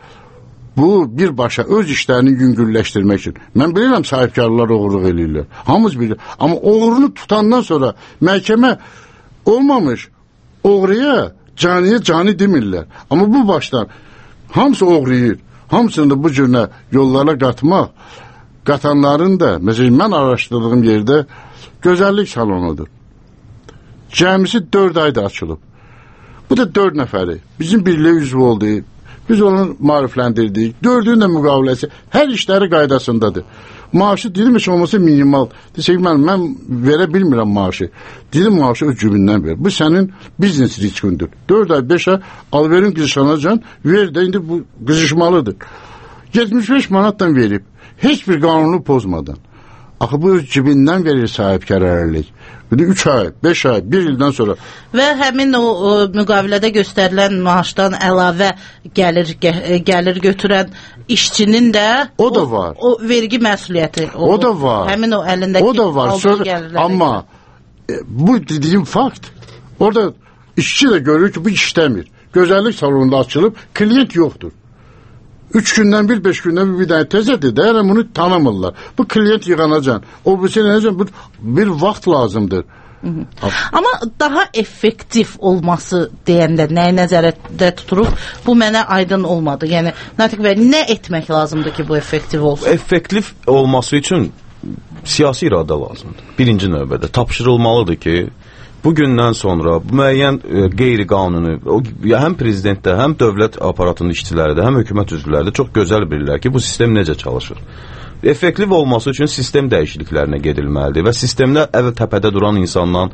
Bu birbaşa öz işlərini yüngülləşdirmək üçün. Mən bilirəm sahibkarlar oğurluq eləyirlər. Hamımız bilir. Amma oğrunu tutandan sonra məhkəmə olmamış, oğruya cani demirlər. Amma bu başdan hamısı oğruyur. Hamısını da bu cürünə yollara qatanların da, məsələn, mən araşdırdığım yerdə gözəllik salonudur. Cəmisi 4 ayda açılıb. Bu da 4 nəfəri. Bizim birliyə üzv oldu. Biz onu marifləndirdik. 4'ün də müqaviləsi hər işləri qaydasındadır. Maaşı dedim heç olmasa minimal. Desək mən verə bilmirəm maaşı. Dedim maaşı öz cübündən ver. Bu sənin biznes riskindir. 4 ay 5 ay alverin qızışanacan ver də indi bu qızışmalıdır. 75 manatdan verib. Heç bir qanunu pozmadan. Axı bu öz cibindən verir sahibkar ərlik. 3 ay, 5 ay, 1 ildən sonra. Və həmin o müqavilədə göstərilən maaşdan əlavə gəlir götürən işçinin də o da var. O vergi məsuliyyəti. O da var. Həmin o əlindəki o da var. Amma bu dediyim fakt. Orada işçi də görür ki, bu işləmir. Gözəllik salonunda açılıb, klient yoxdur. 3 gündən 5 gündən bir dənə təzədir də, yəni bunu tanımırlar. Bu klient yığanacan, o bir vaxt lazımdır. Amma daha effektiv olması deyəndə nəyi nəzərdə tuturuq? Bu mənə aydın olmadı. Yəni, Natiq bəy, nə etmək lazımdır ki, bu effektiv olsun? Effektiv olması üçün siyasi iradə lazımdır. Birinci növbədə tapşırılmalıdır ki, bu gündən sonra müəyyən qeyri-qanuni, həm prezidentdə, həm dövlət aparatının işçiləri də, həm hökumət üzvləri də çox gözəl bilirlər ki, bu sistem necə çalışır. Effektiv olması üçün sistem dəyişikliklərinə gedilməlidir və sistemdə əvvəl təpədə duran insandan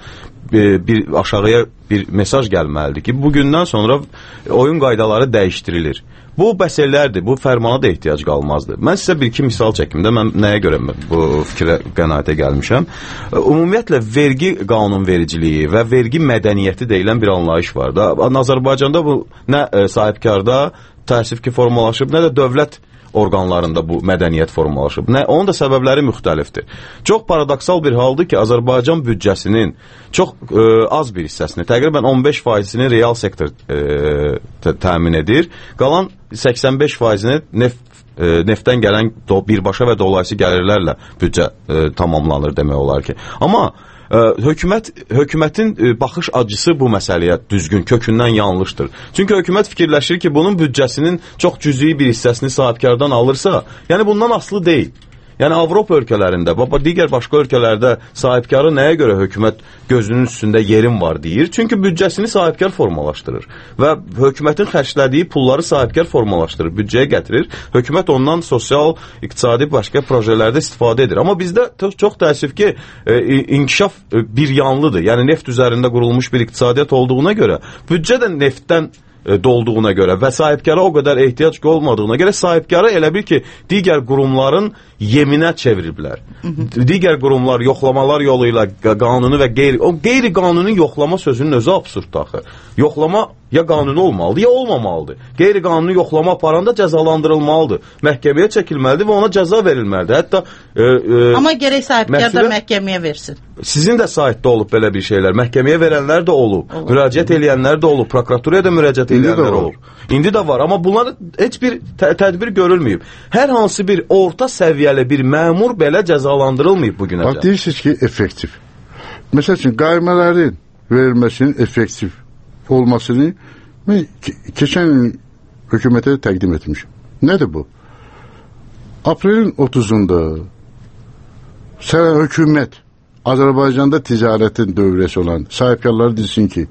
aşağıya bir mesaj gəlməlidir ki, bu gündən sonra oyun qaydaları dəyişdirilir. Bu məsələlərdir, bu fərmana da ehtiyac qalmazdı. Mən sizə bir-iki misal çəkim də, mən nəyə görə bu fikrə qənaətə gəlmişəm. Ümumiyyətlə, vergi qanunvericiliyi və vergi mədəniyyəti deyilən bir anlayış var da. Azərbaycanda bu nə sahibkarda təəssüf ki formalaşıb, nə də dövlət orqanlarında bu mədəniyyət formalaşıb. Onun da səbəbləri müxtəlifdir. Çox paradoksal bir haldır ki, Azərbaycan büdcəsinin çox az bir hissəsini, təqribən 15%-ni real sektor təmin edir. Qalan 85%-ni neftdən gələn birbaşa və dolayısı gəlirlərlə büdcə tamamlanır demək olar ki. Amma hökumətin baxış açısı bu məsələyə düzgün, kökündən yanlışdır. Çünki hökumət fikirləşir ki, bunun büdcəsinin çox cüzi bir hissəsini sahibkardan alırsa, yəni bundan asılı deyil. Yəni Avropa ölkələrində, digər başqa ölkələrdə sahibkarı nəyə görə hökumət gözünün üstündə yerim var deyir? Çünki büdcəsini sahibkar formalaşdırır və hökumətin xərclədiyi pulları sahibkar formalaşdırır, büdcəyə gətirir. Hökumət ondan sosial, iqtisadi başqa projelərdə istifadə edir. Amma bizdə çox təəssüf ki, inkişaf bir yanlıdır. Yəni neft üzərində qurulmuş bir iqtisadiyyat olduğuna görə, büdcə də neftdən dolduğuna görə və sahibkara o qədər ehtiyac olmadığına görə sahibkarı elə bil ki, digər qurumların yeminə çeviriblər. Digər qurumlar yoxlamalar yolu ilə qanuni və qeyri-qanuni yoxlama sözünün özü absurddur axı. Yoxlama ya qanuni olmalıdır, ya olmamalıdır. Qeyri-qanuni yoxlama aparanda cəzalandırılmalıdır. Məhkəməyə çəkilməlidir və ona cəza verilməlidir. Hətta amma gərək sahibkar da məhkəməyə versin. Sizin də saytda olub belə bir şeylər. Məhkəməyə verənlər də olub. Müraciət edənlər də olub. Prokuraturaya da müraciət edənlər olub. İndi də var. Amma bunlar heç bir tədbir görülməyib. Hər hansı bir orta səviyyəli bir məmur belə cəzalandırılmayıb bugünəcə. Bax, deyirsiniz ki, effektiv. Məsəl üçün, qaymələrin verilməsinin effektiv olmasını mən keçən hökumətə təqdim etmişim. Nədir bu? Aprelin 30-unda hökumət Azərbaycanda ticarətin dövrəsi olan sahibkarları desin ki,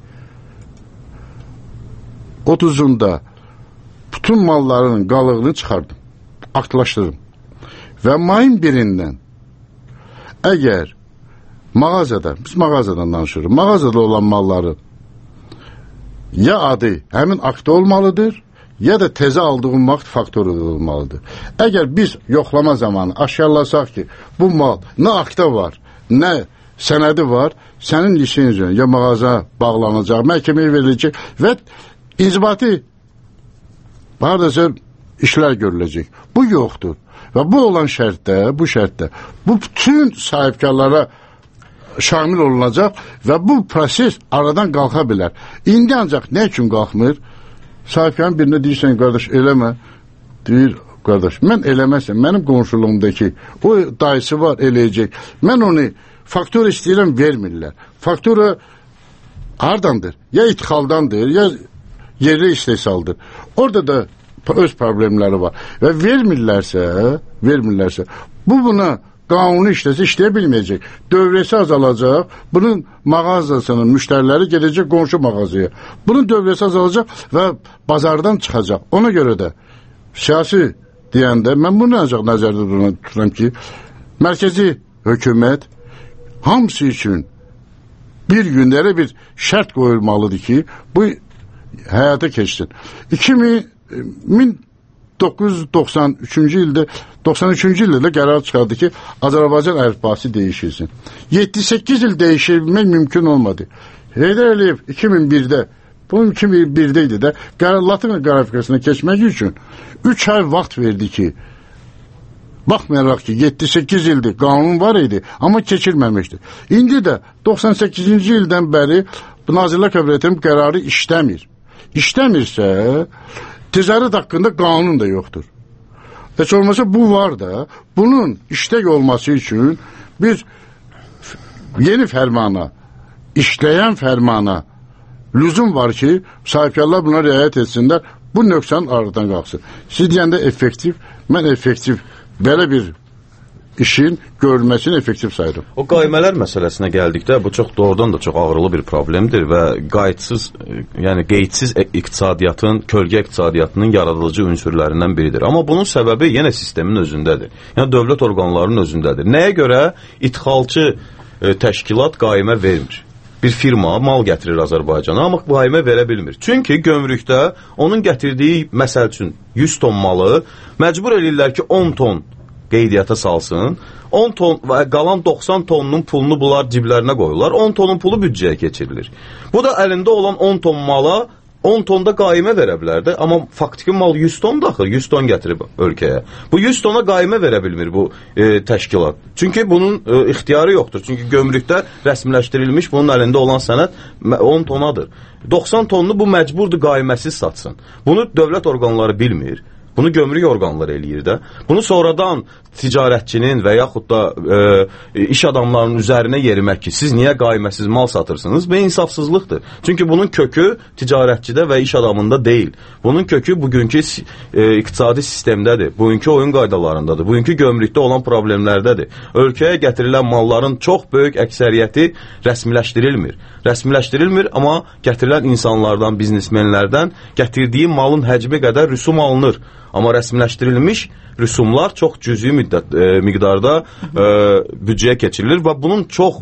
30-unda bütün mallarının qalığını çıxardım, aktlaşdırdım. Və mayın 1-dən əgər mağazada, biz mağazadan danışırıq, mağazada olan malların ya adı həmin aktda olmalıdır, ya da təzə aldığım vaxt faktoru da olmalıdır. Əgər biz yoxlama zamanı aşkarlasaq ki, bu mal nə aktda var, nə sənədi var, sənin lisenziyon ya mağaza bağlanacaq, məhkəməyə veriləcək və inzibati haradasa işlər görüləcək. Bu yoxdur. Və bu olan şərtdə, bu bütün sahibkarlara şamil olunacaq və bu proses aradan qalxa bilər. İndi ancaq nə üçün qalxmır? Sahibkarın birine deyirsən, qardaş, eləmə. Deyir, qardaş, mən eləməsəm, mənim qonşuluğumdakı o dayısı var, eləyəcək. Mən onu faktura istəyirəm, vermirlər. Faktura hardandır? Ya ithxaldandır, ya yerli istehsaldır. Orada da öz problemləri var. Və vermirlərsə, buna qanuni işləsə işləyə bilməyəcək. Dövrəsi azalacaq, bunun mağazasının müştəriləri gedəcək qonşu mağazaya. Bunun dövrəsi azalacaq və bazardan çıxacaq. Ona görə də siyasi deyəndə, mən bunu ancaq nəzərdə tuturam ki, mərkəzi hökumət hamısı üçün bir gündələ bir şərt qoyulmalıdır ki, bu həyata keçsin. 1993-cü ildə 93-cü ildə də qərar çıxardı ki, Azərbaycan əlifbası dəyişilsin. 7-8 il dəyişilmək mümkün olmadı. Heydər Əliyev 2001-də, bu 2001-də idi də, Latin qrafikasına keçmək üçün 3 ay vaxt verdi ki, baxmayaraq ki, 7-8 ildir, qanun var idi, amma keçirməmişdi. İndi də 98-ci ildən bəri Nazirlər Kabinetinin qərarı işləmir. İşləmirsə, ticarət haqqında qanun da yoxdur. Heç olmasa bu var da, bunun işlək olması üçün biz yeni fərmana, işləyən fərmana lüzum var ki, sahibkarlar buna riayət etsinlər, bu nöqsan aradan qalxsın. Siz deyəndə effektiv, mən effektiv belə bir işin görülməsini effektiv sayırım. O qaymələr məsələsinə gəldikdə bu çox doğrudan da çox ağırlı bir problemdir və qeydsiz iqtisadiyyatın, kölgə iqtisadiyyatının yaradılıcı ünsürlərindən biridir. Amma bunun səbəbi yenə sistemin özündədir. Yəni dövlət orqanlarının özündədir. Nəyə görə idxalçı təşkilat qaymə vermir? Bir firma mal gətirir Azərbaycana, amma qaymə verə bilmir. Çünki gömrükdə onun gətirdiyi, məsəl üçün 100 ton malı məcbur edirlər ki 10 ton qeydiyyata salsın, 10 ton və qalan 90 tonunun pulunu bunlar ciblərinə qoyurlar, 10 tonun pulu büdcəyə keçirilir. Bu da əlində olan 10 ton mala 10 tonda qaymə verə bilərdi, amma faktiki mal 100 ton daxil, 100 ton gətirib ölkəyə. Bu 100 tona qaymə verə bilmir bu təşkilat. Çünki bunun ixtiyarı yoxdur. Çünki gömrükdə rəsmiləşdirilmiş bunun əlində olan sənəd 10 tonadır. 90 tonunu bu məcburdur qayməsiz satsın. Bunu dövlət orqanları bilmir. Bunu gömrük orqanları eləyir də. Bunu sonradan ticarətçinin və yaxud da iş adamlarının üzərinə yerimək ki, siz niyə qayməsiz mal satırsınız? Bu insafsızlıqdır. Çünki bunun kökü ticarətçidə və iş adamında deyil. Bunun kökü bugünkü iqtisadi sistemdədir. Bugünkü oyun qaydalarındadır. Bugünkü gömrükdə olan problemlərdədir. Ölkəyə gətirilən malların çox böyük əksəriyyəti rəsmiləşdirilmir. Rəsmiləşdirilmir, amma gətirilən insanlardan, biznesmenlərdən gətirdiyi malın həcmi qədər rüsum alınır. Amma rəsmiləşdirilmiş rüsumlar çox cüzi miqdarda büdcəyə keçirilir və bunun çox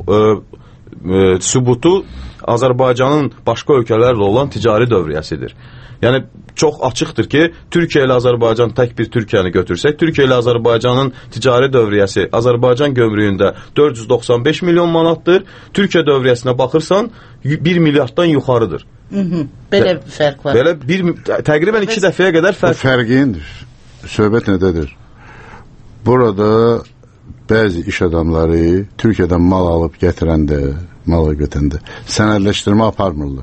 sübutu Azərbaycanın başqa ölkələrlə olan ticari dövriyyəsidir. Yəni çox açıqdır ki, Türkiyə ilə Azərbaycan tək bir Türkiyəni götürsək, Türkiyə ilə Azərbaycanın ticari dövriyyəsi Azərbaycan gömrüyündə 495 milyon manatdır. Türkiyə dövriyyəsinə baxırsan 1 milyarddan yuxarıdır. Belə bir fərq var. Belə təqribən 2 dəfəyə qədər fərq. Bu fərqin söhbət nədədir? Burada bəzi iş adamları Türkiyədən mal alıb gətirəndə, sənədləşdirmə aparmırlar.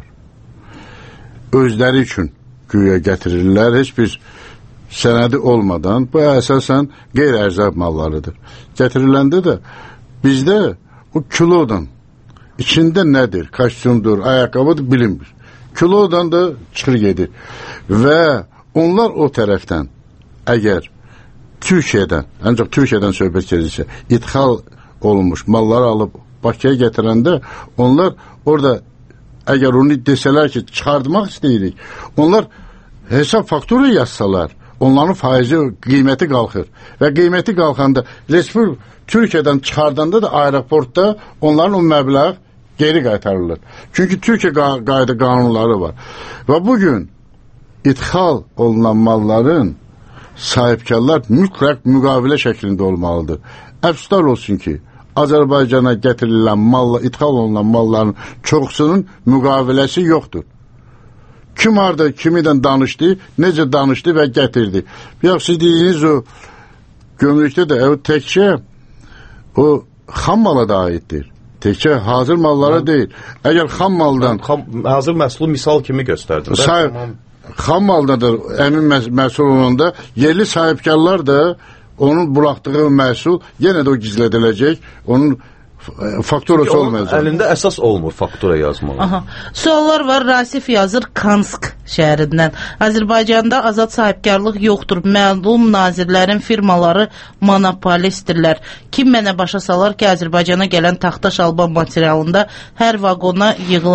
Özləri üçün güya gətirirlər, heç bir sənədi olmadan, bu əsasən qeyri-ərzaq mallarıdır. Gətiriləndə də bizdə o kilodan içində nədir, kostyumdur, ayaqqabıdır, bilinmir. Kilodan da çıxır gedir. Və onlar o tərəfdən, əgər Türkiyədən, ancaq Türkiyədən söhbət gedirsə, idxal olunmuş malları alıb Bakıya gətirəndə, onlar orada əgər onu desələr ki, çıxardmaq istəyirik, onlar hesab faktura yazsalar, onların faizi, qiyməti qalxır. Və qiyməti qalxanda, Türkiyədən çıxardanda da aeroportda onların o məbləğ geri qaytarılır. Çünki Türkiyə qayda qanunları var. Və bugün idxal olunan malların sahibkarlar mütləq müqavilə şəklində olmalıdır. Əfsuslar olsun ki, Azərbaycana gətirilən malla, idxal olunan malların çoxsunun müqaviləsi yoxdur. Kim harada, kimidən danışdı, necə danışdı və gətirdi. Yox, siz dediyiniz o gömrükdə də təkcə o xam mala da aiddir. Təkcə hazır mallara deyil. Əgər xam maldan... Hazır məhsulu misal kimi göstərdim. Xam malda da əmin məhsul olanda yerli sahibkarlar da onun buraxdığı məhsul yenə də o gizlədiləcək, onun fakturası olmayacaq. Əlində əsas olmur faktura yazmalı. Suallar var, Rasif yazır Kansk şəhərindən. Azərbaycanda azad sahibkarlıq yoxdur. Məlum nazirlərin firmaları monopolistdirlər. Kim mənə başa salar ki, Azərbaycana gələn taxta şalban materialında hər vaqona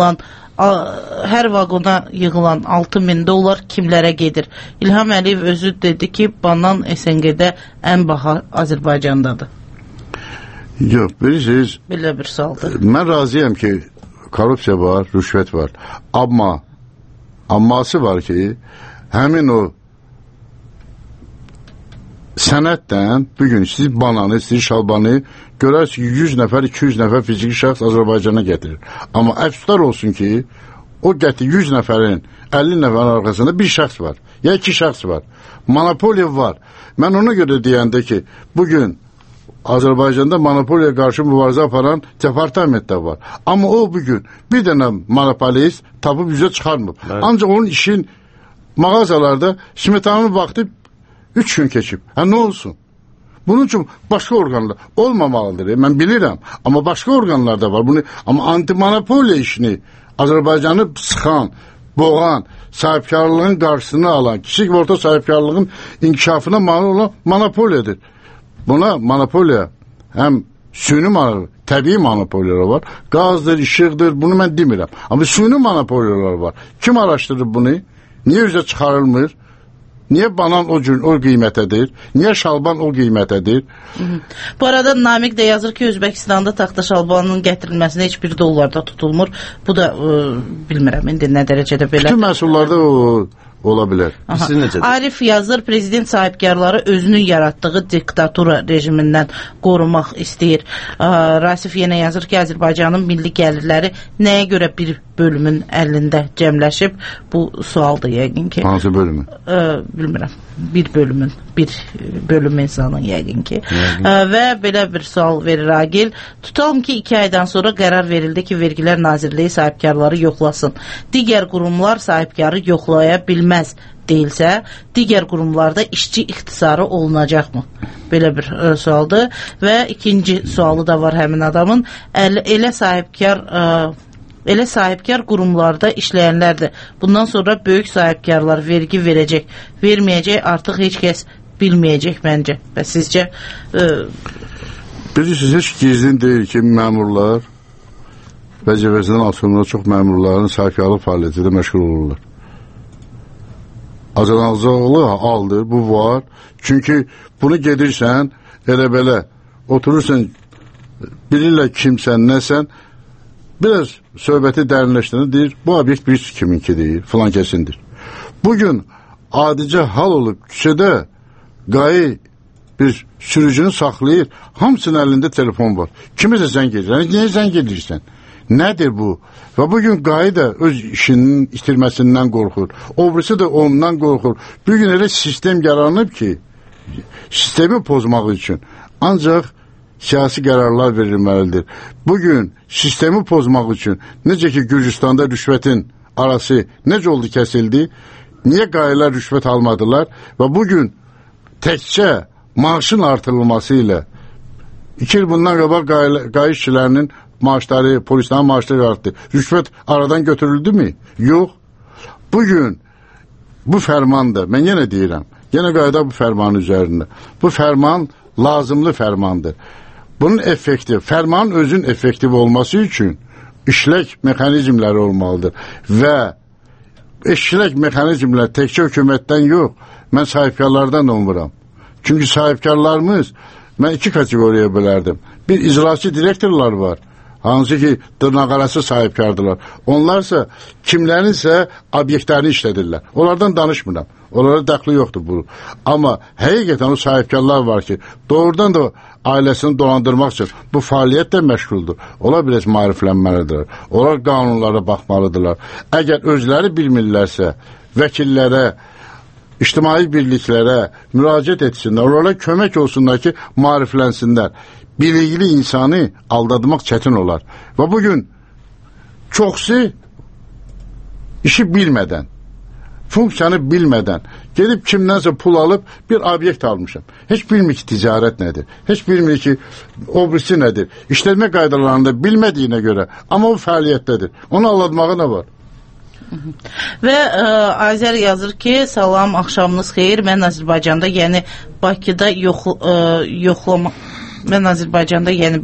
yığılan 6.000 dollar kimlərə gedir? İlham Əliyev özü dedi ki, banan SNG-də ən baha Azərbaycandadır. Yox, bilirsiniz, belə bir sualdır. Mən razıyam ki, korrupsiya var, rüşvət var. Amma amması var ki, həmin o sənəddən bugün siz bananı, siz şalbanı görərsiniz ki, 100 nəfər, 200 nəfər fiziki şəxs Azərbaycana gətirir. Amma əfsuslar olsun ki, o 100 nəfərin 50 nəfərin arxasında bir şəxs var, ya 2 şəxs var. Monopoliya var. Mən ona görə deyəndə ki, bugün Azərbaycanda monopoliya qarşı mübarizə aparan departament də var. Amma o bugün bir dənə monopolist tapıb üzə çıxarmıb. Ancaq onun işin mağazalarda Smetanın vaxtı 3 gün keçib. Nə olsun? Bunun üçün başqa orqanlar olmamalıdır. Mən bilirəm. Amma başqa orqanlar da var. Amma antimonopoliya işini Azərbaycanı sıxan, boğan, sahibkarlığın qarşısını alan, kiçik və orta sahibkarlığın inkişafına mane olan monopoliyadır. Buna monopoliya həm süni təbii monopoliyalar var. Qazdır, işıqdır, bunu mən demirəm. Amma süni monopoliyalar var. Kim araşdırır bunu? Niyə üzə çıxarılmır? Niyə banan o qiymətədir? Niyə şalban o qiymətədir? Bu arada Namiq də yazır ki, Özbəkistanda taxta şalbanın gətirilməsinə heç bir dollarda tutulmur. Bu da bilmirəm indi nə dərəcədə belə. Bütün məhsullarda ola bilər. Arif yazır, prezident sahibkarları özünün yaratdığı diktatura rejimindən qorumaq istəyir. Rasif yenə yazır ki, Azərbaycanın milli gəlirləri nəyə görə bir bölümün əlində cəmləşib? Bu sualdır yəqin ki. Hansı bölümün? Bilmirəm. Bir bölüm insanın yəqin ki. Və belə bir sual verir Agil. Tutalım ki, 2 aydan sonra qərar verildi ki, Vergilər Nazirliyi sahibkarları yoxlasın. Digər qurumlar sahibkarı yoxlaya bilməz deyilsə, digər qurumlarda işçi ixtisarı olunacaqmı? Belə bir sualdır. Və ikinci sualı da var həmin adamın. Elə sahibkar qurumlarda işləyənlərdir. Bundan sonra böyük sahibkarlar vergi verəcək, verməyəcək, artıq heç kəs bilməyəcək məncə. Və sizcə? Bilirsiniz, heç gizlin deyil ki, məmurlar vəzifəsindən asılmış çox məmurların sahibkarlıq fəaliyyəti də məşğul olurlar. Azərbaycanlı aldır, bu var. Çünki bunu gedirsən, elə belə oturursan, bilirlər kimsən, nəsən, biraz söhbəti dərinləşdirən deyir, bu obyekt bir kiminki deyir, filan kəsindir. Bugün adicə hal olub küçədə qayı bir sürücünü saxlayır, hamısının əlində telefon var. Kimisə zəng edir, niyə zəng edirsən? Nədir bu? Və bugün qayı da öz işinin itirməsindən qorxur. Obrisi də ondan qorxur. Bugün elə sistem yaranıb ki, sistemi pozmaq üçün ancaq siyasi qərarlar verilməlidir. Bugün sistemi pozmaq üçün, necə ki Gürcüstanda rüşvətin arası necə oldu kəsildi, niyə qayılar rüşvət almadılar və bugün təkcə maaşın artırılması ilə 2 il bundan qabaq qayı işçilərinin maaşları, polislərin maaşları artdı. Rüşvət aradan götürüldü mü? Yox. Bugün bu fərmanda, mən yenə deyirəm, yenə qayıda bu fərmanın üzərində. Bu fərman lazımlı fərmandır. Bunun effektiv, fərmanın özün effektiv olması üçün işlək mexanizmləri olmalıdır. Və işlək mexanizmlər təkcə hökumətdən yox, mən sahibkarlardan olmuram. Çünki sahibkarlarımız, mən 2 kateqoriya bölərdim. Bir, icraçı direktorlar var, hansı ki dırnaqarası sahibkardılar. Onlarsa kimlərinsə obyektlərini işlədirlər. Onlardan danışmıram. Onlara dəxli yoxdur bu. Amma həqiqətən o sahibkarlar var ki, doğrudan da ailəsini dolandırmaq üçün bu fəaliyyət də məşğuldur. Onlar biraz maariflənməlidirlər. Onlar qanunlara baxmalıdırlar. Əgər özləri bilmirlərsə, vəkillərə, ictimai birliklərə müraciət etsinlər, onlara kömək olsunlar ki, maariflənsinlər. Bilikli insanı aldadmaq çətin olar. Və bugün çoxsu işi bilmədən, funksiyanı bilmədən, gedib kimdənsə pul alıb bir obyekt almışam. Heç bilmir ki, ticarət nədir. Heç bilmir ki, obrisi nədir. İşletmə qaydalarında bilmədiyinə görə, amma o fəaliyyətdədir. Onu aldatmağı nə var? Və Azər yazır ki, salam, axşamınız xeyir. Mən Azərbaycanda, yəni Bakıda yoxlama... Mən Azərbaycanda, yəni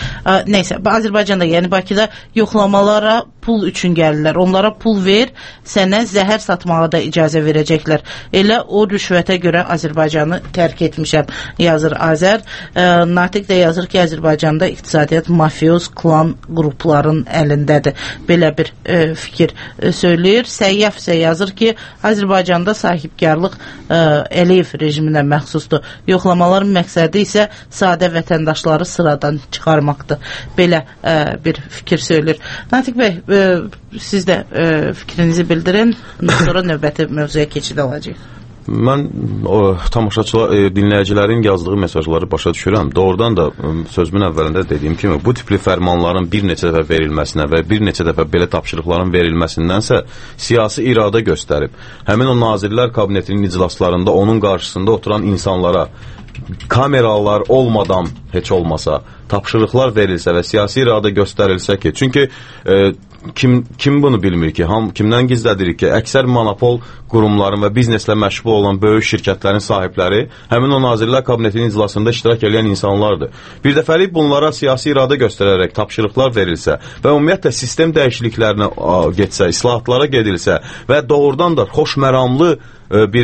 Bakıda yoxlamalara pul üçün gəlirlər. Onlara pul ver, sənə zəhər satmağa da icazə verəcəklər. Elə o rüşvətə görə Azərbaycanı tərk etmişəm, yazır Azər. Natiq də yazır ki, Azərbaycanda iqtisadiyyat mafioz klan qrupların əlindədir. Belə bir fikir söyləyir. Səyyaf isə yazır ki, Azərbaycanda sahibkarlıq Əliyev rejiminə məxsusdur. Yoxlamaların məqsədi isə sadə vətəndaşları sıradan çıxarmaqdır. Belə bir fikir söylür. Natiq bəy, siz də fikrinizi bildirin, sonra növbəti mövzuya keçid alacaq. Mən tamaşaçılar, dinləyicilərin yazdığı mesajları başa düşürəm. Doğrudan da sözümün əvvəlində dediyim kimi, bu tipli fərmanların bir neçə dəfə verilməsinə və bir neçə dəfə belə tapşırıqların verilməsindənsə siyasi iradə göstərib. Həmin o Nazirlər Kabinetinin iclaslarında onun qarşısında oturan insanlara kameralar olmadan heç olmasa tapşırıqlar verilsə və siyasi iradə göstərilsə ki, çünki kim bunu bilmir ki? Kimdən gizlədirik ki? Əksər monopol qurumların və bizneslə məşğul olan böyük şirkətlərin sahibləri həmin o Nazirlər Kabinetinin iclasında iştirak edən insanlardır. Bir dəfəlik bunlara siyasi iradə göstərərək tapşırıqlar verilsə və ümumiyyətlə sistem dəyişikliklərinə getsə, islahatlara gedilsə və doğrudan da xoşməramlı bir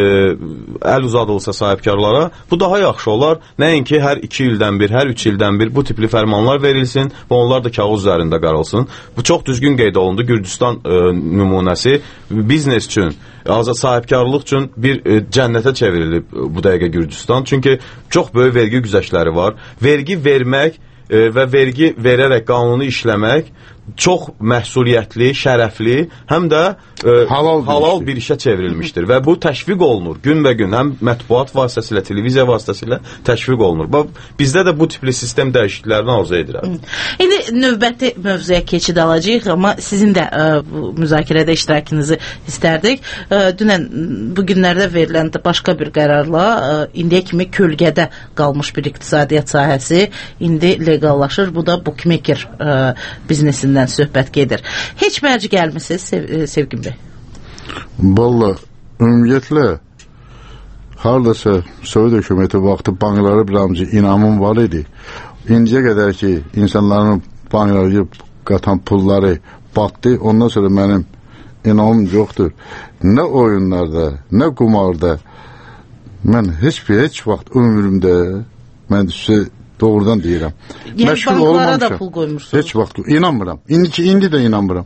əl uzadılsa sahibkarlara, bu daha yaxşı olar. Nəinki hər 2 ildən bir, hər 3 ildən bir bu tipli fərmanlar verilsin və onlar da kağız üzərində qaralsın. Bu çox düzgün qeyd olundu. Gürcüstan nümunəsi biznes üçün, azad sahibkarlıq üçün bir cənnətə çevrilib bu dəqiqə Gürcüstan. Çünki çox böyük vergi güzəştləri var. Vergi vermək və vergi verərək qanunu işləmək çox məsuliyyətli, şərəfli, həm də halal bir işə çevrilmişdir və bu təşviq olunur. Gün və gün həm mətbuat vasitəsilə, televiziya vasitəsilə təşviq olunur. Bizdə də bu tipli sistem dəyişikliklərini arzu edirəm. İndi növbəti mövzuya keçid alacağıq, amma sizin də bu müzakirədə iştirakınızı istərdik. Dünən bu günlərdə verilən başqa bir qərarla indiyə kimi kölgədə qalmış bir iqtisadiyyat sahəsi indi legallaşır. Bu da bookmaker biznesindən söhbət gedir. Heç mərci gəlmisiniz Sevgin bəy? Valla, ümumiyyətlə haradasa Sovet hökuməti vaxtı banklara bir amca inamım var idi. İndiyə qədər ki, insanların banklara qatan pulları batdı, ondan sonra mənim inamım yoxdur. Nə oyunlarda, nə qumarda mən heç vaxt ömrümdə mən sizə doğrudan deyirəm. Yəni banklara da pul qoymursunuz? Heç vaxt inanmıram. İndi də inanmıram.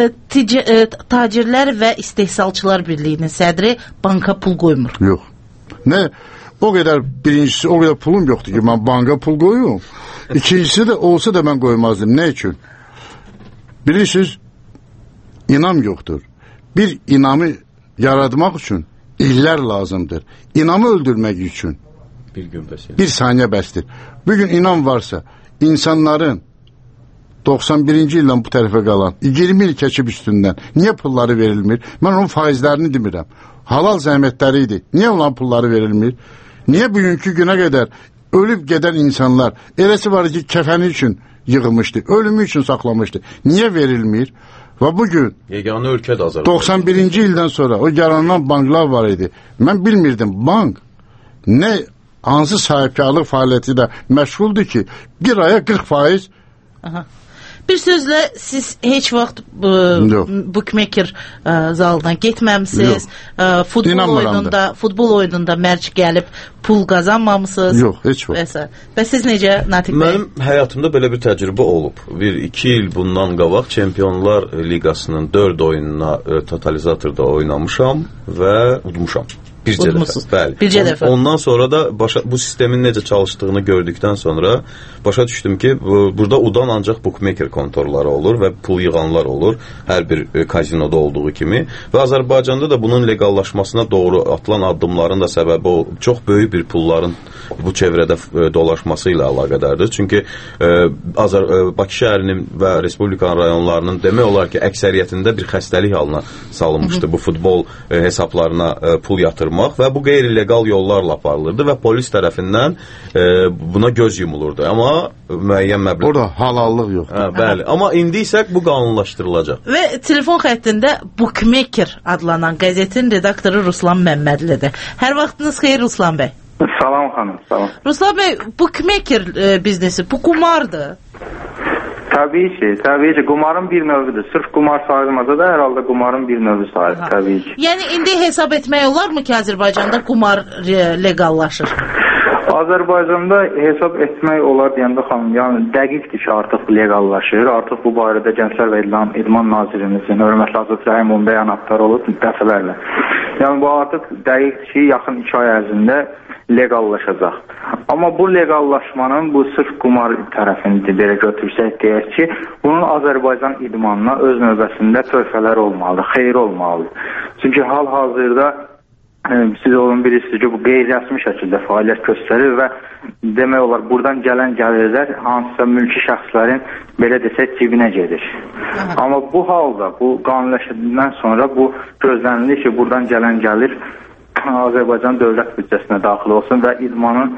Tacirlər və istehsalçılar birliyinin sədri banka pul qoymur? Yox. Nə? O qədər birincisi, o qədər pulum yoxdur ki, mən banka pul qoyuyorum. İkincisi də olsa da mən qoymazdım. Nə üçün? Bilirsiniz, inam yoxdur. Bir inamı yaratmaq üçün illər lazımdır. İnamı öldürmək üçün bir saniyə bəsdir. Bugün inam varsa, insanların 91-ci ildən bu tərəfə qalan 20 il keçib üstündən niyə pulları verilmir? Mən onun faizlərini demirəm. Halal zəhmətləri idi. Niyə olan pulları verilmir? Niyə bugünkü günə qədər ölüb gedən insanlar eləsi var ki, kəfəni üçün yığılmışdı, ölümü üçün saxlamışdı. Niyə verilmir? Və bugün yeganə ölkədə Azərbaycan 91-ci ildən sonra o yaranan banklar var idi. Mən bilmirdim, bank nə hansı sahibkarlıq fəaliyyəti də məşğuldur ki, bir aya 40%. Bir sözlə, siz heç vaxt bookmaker zalına getməmisiniz, futbol oyununda mərc gəlib pul qazanmamısınız? Yox, heç vaxt. Və siz necə, Natiq bəy? Mənim həyatımda belə bir təcrübə olub. 1-2 il bundan qabaq Çempionlar Liqasının 4 oyununa totalizatorda oynamışam və udmuşam. Bircə dəfə. Ondan sonra da bu sistemin necə çalışdığını gördükdən sonra başa düşdüm ki, burada udan ancaq bookmaker kontorları olur və pul yığanlar olur, hər bir kazinoda olduğu kimi. Və Azərbaycanda da bunun legallaşmasına doğru atılan addımların da səbəbi o çox böyük bir pulların bu çevrədə dolaşması ilə əlaqədardır. Çünki Bakı şəhərinin və Respublikanın rayonlarının demək olar ki, əksəriyyətində bir xəstəlik halına salınmışdı bu futbol hesablarına pul yatırmaq və bu qeyri-legal yollarla aparılırdı və polis tərəfindən buna göz yumulurdu. Amma müəyyən məbləğ. Orada halallıq yoxdur. Bəli, amma indi isə bu qanunlaşdırılacaq. Və telefon xəttində Bookmaker adlanan qəzetin redaktoru Ruslan Məmmədlidir. Hər vaxtınız xeyir Ruslan bəy. Salam xanım, salam. Ruslan bəy, Bookmaker biznesi bu qumardır. Təbii ki, qumarın bir növüdür. Sırf qumar sayılmasa da hər halda qumarın bir növü sayılır, təbii ki. Yəni, indi hesab etmək olar mı ki, Azərbaycanda qumar legallaşır? Azərbaycanda hesab etmək olar deyəndə xanım, yəni dəqiqdir ki, artıq legallaşır. Artıq bu barədə Gənclər və İdman Nazirimizin, hörmətli Azad Rəhimovun bəyanatları olub dəfələrlə. Yəni, bu artıq dəqiqdir ki, yaxın 2 ay ərzində legallaşacaq. Amma bu legallaşmanın bu sırf qumar tərəfini belə götürsək deyək ki, bunun Azərbaycan idmanına öz növbəsində töhfələr olmalıdır, xeyri olmalıdır. Çünki hal-hazırda siz onun bilirsiniz ki, bu qeyri-rəsmi şəkildə fəaliyyət göstərir və demək olar, buradan gələn gəlirlər hansısa mülki şəxslərin belə desək cibinə gedir. Amma bu halda, bu qanunləşdiyindən sonra bu gözlənilir ki, buradan gələn gəlir Azərbaycan dövlət büdcəsinə daxil olsun və idmanın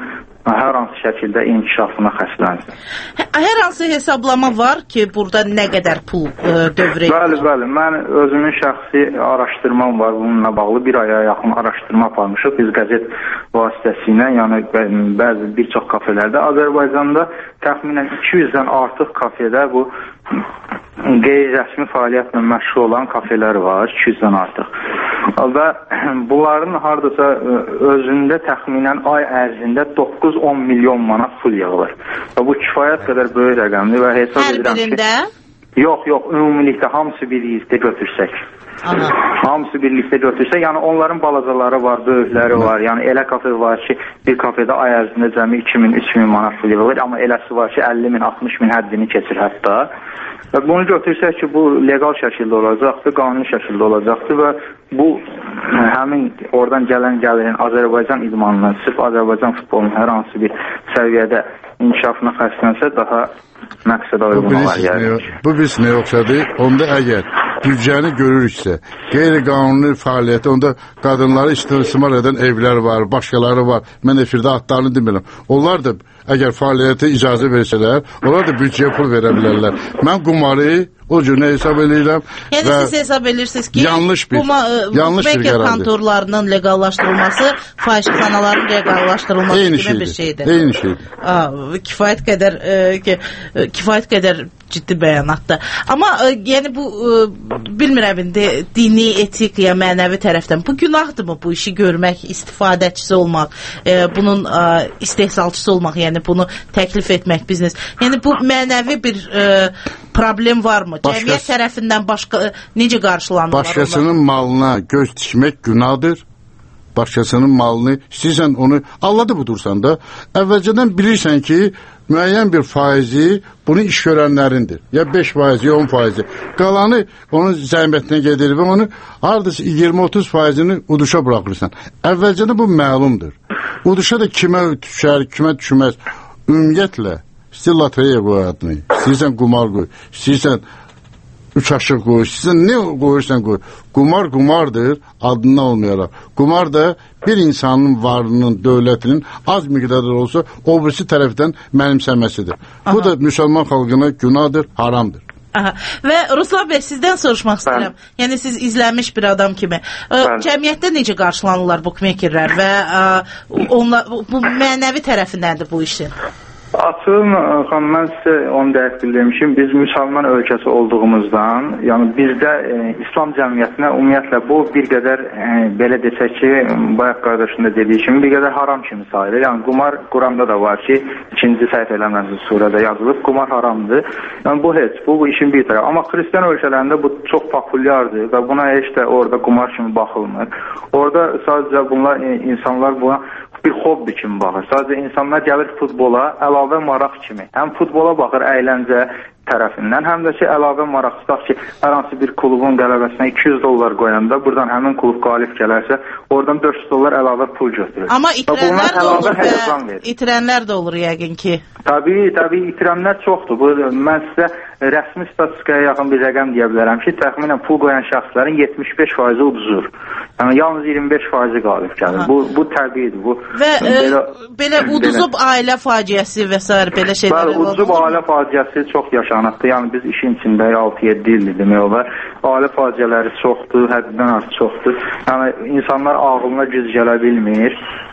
hər hansı şəkildə inkişafına xərclənsin. Hər hansı hesablama var ki, burada nə qədər pul dövr edilir? Bəli, mən özümün şəxsi araşdırmam var bununla bağlı. Bir aya yaxın araşdırma aparmışıq biz qəzet vasitəsilə, yəni bəzi bir çox kafelərdə. Azərbaycanda təxminən 200-dən artıq kafedə bu qeyri-rəsmi fəaliyyətlə məşğul olan kafelər var, 200-dən artıq. Və bunların hardasa özündə təxminən ay ərzində 9-10 milyon manat pul yığılır. Və bu kifayət qədər böyük rəqəmdir və hesab edirəm ki... Hər birində? Yox, ümumilikdə hamısı birlikdə götürsək. Aha. Hamısı birlikdə götürsək, yəni onların balacaları var, böyükləri var. Yəni elə kafe var ki, bir kafedə ay ərzində cəmi 2000-3000 manat pul yığılır, amma eləsi var ki, 50 min, 60 min həddini keçir hətta. Və bunu götürsək ki, bu legal şəkildə olacaqdır, qanuni şəkildə olacaqdır və bu həmin oradan gələn gəlirin Azərbaycan idmanından, sırf Azərbaycan futbolunun hər hansı bir səviyyədə inkişafına xərclənsə daha məqsədə uyğun olar. Bu biz nə yoxsadır? Onda əgər büdcəni görürüksə, qeyri-qanuni fəaliyyəti, onda qadınları istismar edən evlər var, başqaları var. Mən efirdə adlarını demirəm. Onlar da əgər fəaliyyəti icazə versələr, onlar da büdcəyə pul verə bilərlər. Mən qumarı o cür nə hesab edirəm. Yəni siz hesab edirsiniz ki, yanlış bir qeyri kontorlarının legallaşdırılması, fahişəxanaların legallaşdırılması kimi bir şeydir. Eyni şeydir. Kifayət qədər ciddi bəyanatdır. Amma yəni bu bilmirəm indi dini, etik ya mənəvi tərəfdən bu günahdır bu işi görmək, istifadəçisi olmaq, bunun istehsalçısı olmaq, yəni bunu təklif etmək biznes. Yəni bu mənəvi bir problem varmı? Cəmiyyət tərəfindən necə qarşılanırlar? Başqasının malına göz dikmək günahdır. Başqasının malını, istəyirsən onu Allah'da budursan da, əvvəlcədən bilirsən ki, müəyyən bir faizi bunu iş görənlərindir. Ya 5%, ya 10%. Qalanı onun zəhmətinə gedir və onu hardasa 20-30 faizini uduşa bırakırsan. Əvvəlcədən bu məlumdur. Uduşa da kimə düşər, kimə düşməz. Ümumiyyətlə, istəyir lotereya qoy adını, istəyirsən qumar qoy, istəyirsən üç aşıq qoy, istəyirsən nə qoyursan qoy. Qumar qumardır, adından olmayaraq. Qumar da bir insanın varlığının, dövlətinin az miqdarda olsa, o birisi tərəfdən mənimsəməsidir. Bu da müsəlman xalqına günahdır, haramdır. Aha. Və Ruslan bəy, sizdən soruşmaq istəyirəm. Yəni siz izlənmiş bir adam kimi. Cəmiyyətdə necə qarşılanırlar bukmekerlər və bu mənəvi tərəfindəndir bu işin? Açığın, xanım, mən sizə onu dəqiq bildirmişim. Biz müsəlman ölkəsi olduğumuzdan, yəni bizdə İslam cəmiyyətinə ümumiyyətlə bu bir qədər, belə desək ki, bayaq qardaşın da dediyi kimi, bir qədər haram kimi sayılır. Yəni qumar Quranda da var ki, 2-ci səhifə eləməsi surədə yazılıb, qumar haramdır. Yəni bu işin bir tərəfi. Amma xristian ölkələrində bu çox populyardır və buna heç də orada qumar kimi baxılmır. Orada sadəcə bunlar, insanlar buna bir hobbi kimi baxır. Sadəcə insanlar gəlir futbola, əlavə maraq kimi. Həm futbola baxır əyləncə tərəfindən, həm də ki, əlavə maraq tutaq ki, hər hansı bir klubun qələbəsinə $200 qoyanda, buradan həmin klub qalib gələrsə, oradan $400 əlavə pul götürür. Amma itirənlər də olur və itirənlər də olur yəqin ki. Təbii, itirənlər çoxdur. Mən sizə rəsmi statistikaya yaxın bir rəqəm deyə bilərəm ki, təxminən pul qoyan şəxslərin 75% uduzur. Yəni, yalnız 25% qalib gəlir. Bu təbiidir. Və belə uduzub ailə faciəsi və s. belə şeylər olur. Uduzub ailə faciəsi çox yaşanıqdır. Yəni, biz işin içində 6-7 ildir demək olar. Ailə faciələri çoxdur, həddindən artıq çoxdur. Yəni, insanlar ağlına güc gələ bilmir.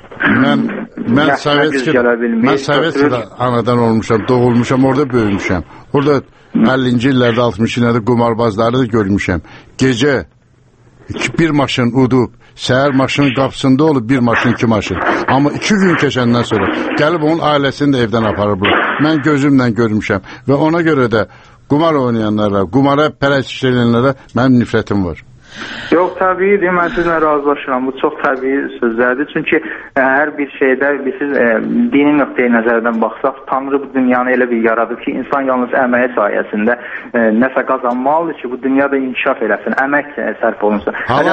Mən Sovetskida anadan olmuşam, doğulmuşam, orada böyümüşəm. Orada 50-ci illərdə, 60-cı illərdə qumarbazları da görmüşəm. Gecə bir maşın udub, səhər maşının qapısında olub bir maşın, 2 maşın. Amma 2 gün keçəndən sonra gəlib onun ailəsini də evdən aparıblar. Mən gözümlə görmüşəm və ona görə də qumar oynayanlara, qumara pərəstiş edənlərə mənim nifrətim var. Yox, təbiidir, mən sizinlə razılaşıram. Bu çox təbii sözlərdir. Çünki hər bir şeydə siz dini nöqteyi nəzərdən baxsaq, Tanrı bu dünyanı elə bir yaradıb ki, insan yalnız əməyi sayəsində nəsə qazanmalıdır ki, bu dünyada inkişaf eləsin, əmək sərf olunsun.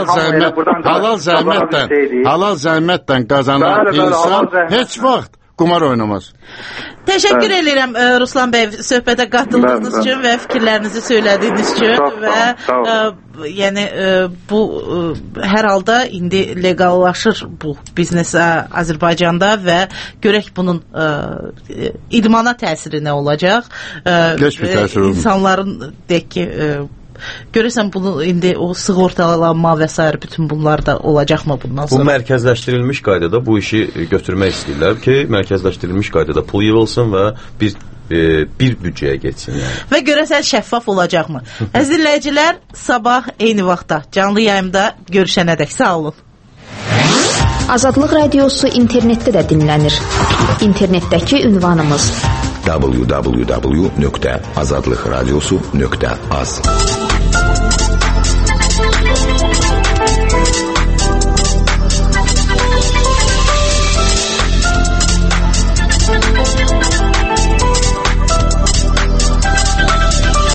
Halal zəhmətdən qazanan insan heç vaxt qumar oynamaz. Təşəkkür edirəm Ruslan bəy söhbətə qatıldığınız üçün və fikirlərinizi söylədiyiniz üçün və yəni bu hər halda indi legallaşır bu biznesə Azərbaycanda və görək bunun idmana təsiri nə olacaq? İnsanların deyək ki, görürsən bunu indi o sığortalanma və s. bütün bunlar da olacaqmı bundan sonra? Bu mərkəzləşdirilmiş qaydada bu işi götürmək istəyirlər ki, mərkəzləşdirilmiş qaydada pul yığılsın və bir büdcəyə getsin. Yəni. Və görəsən şəffaf olacaqmı? Əziz dinləyicilər, sabah eyni vaxtda canlı yayımda görüşənədək sağ olun. Azadlıq Radiosu internetdə də dinlənir. İnternetdəki ünvanımız www.azadlıqradiosu.az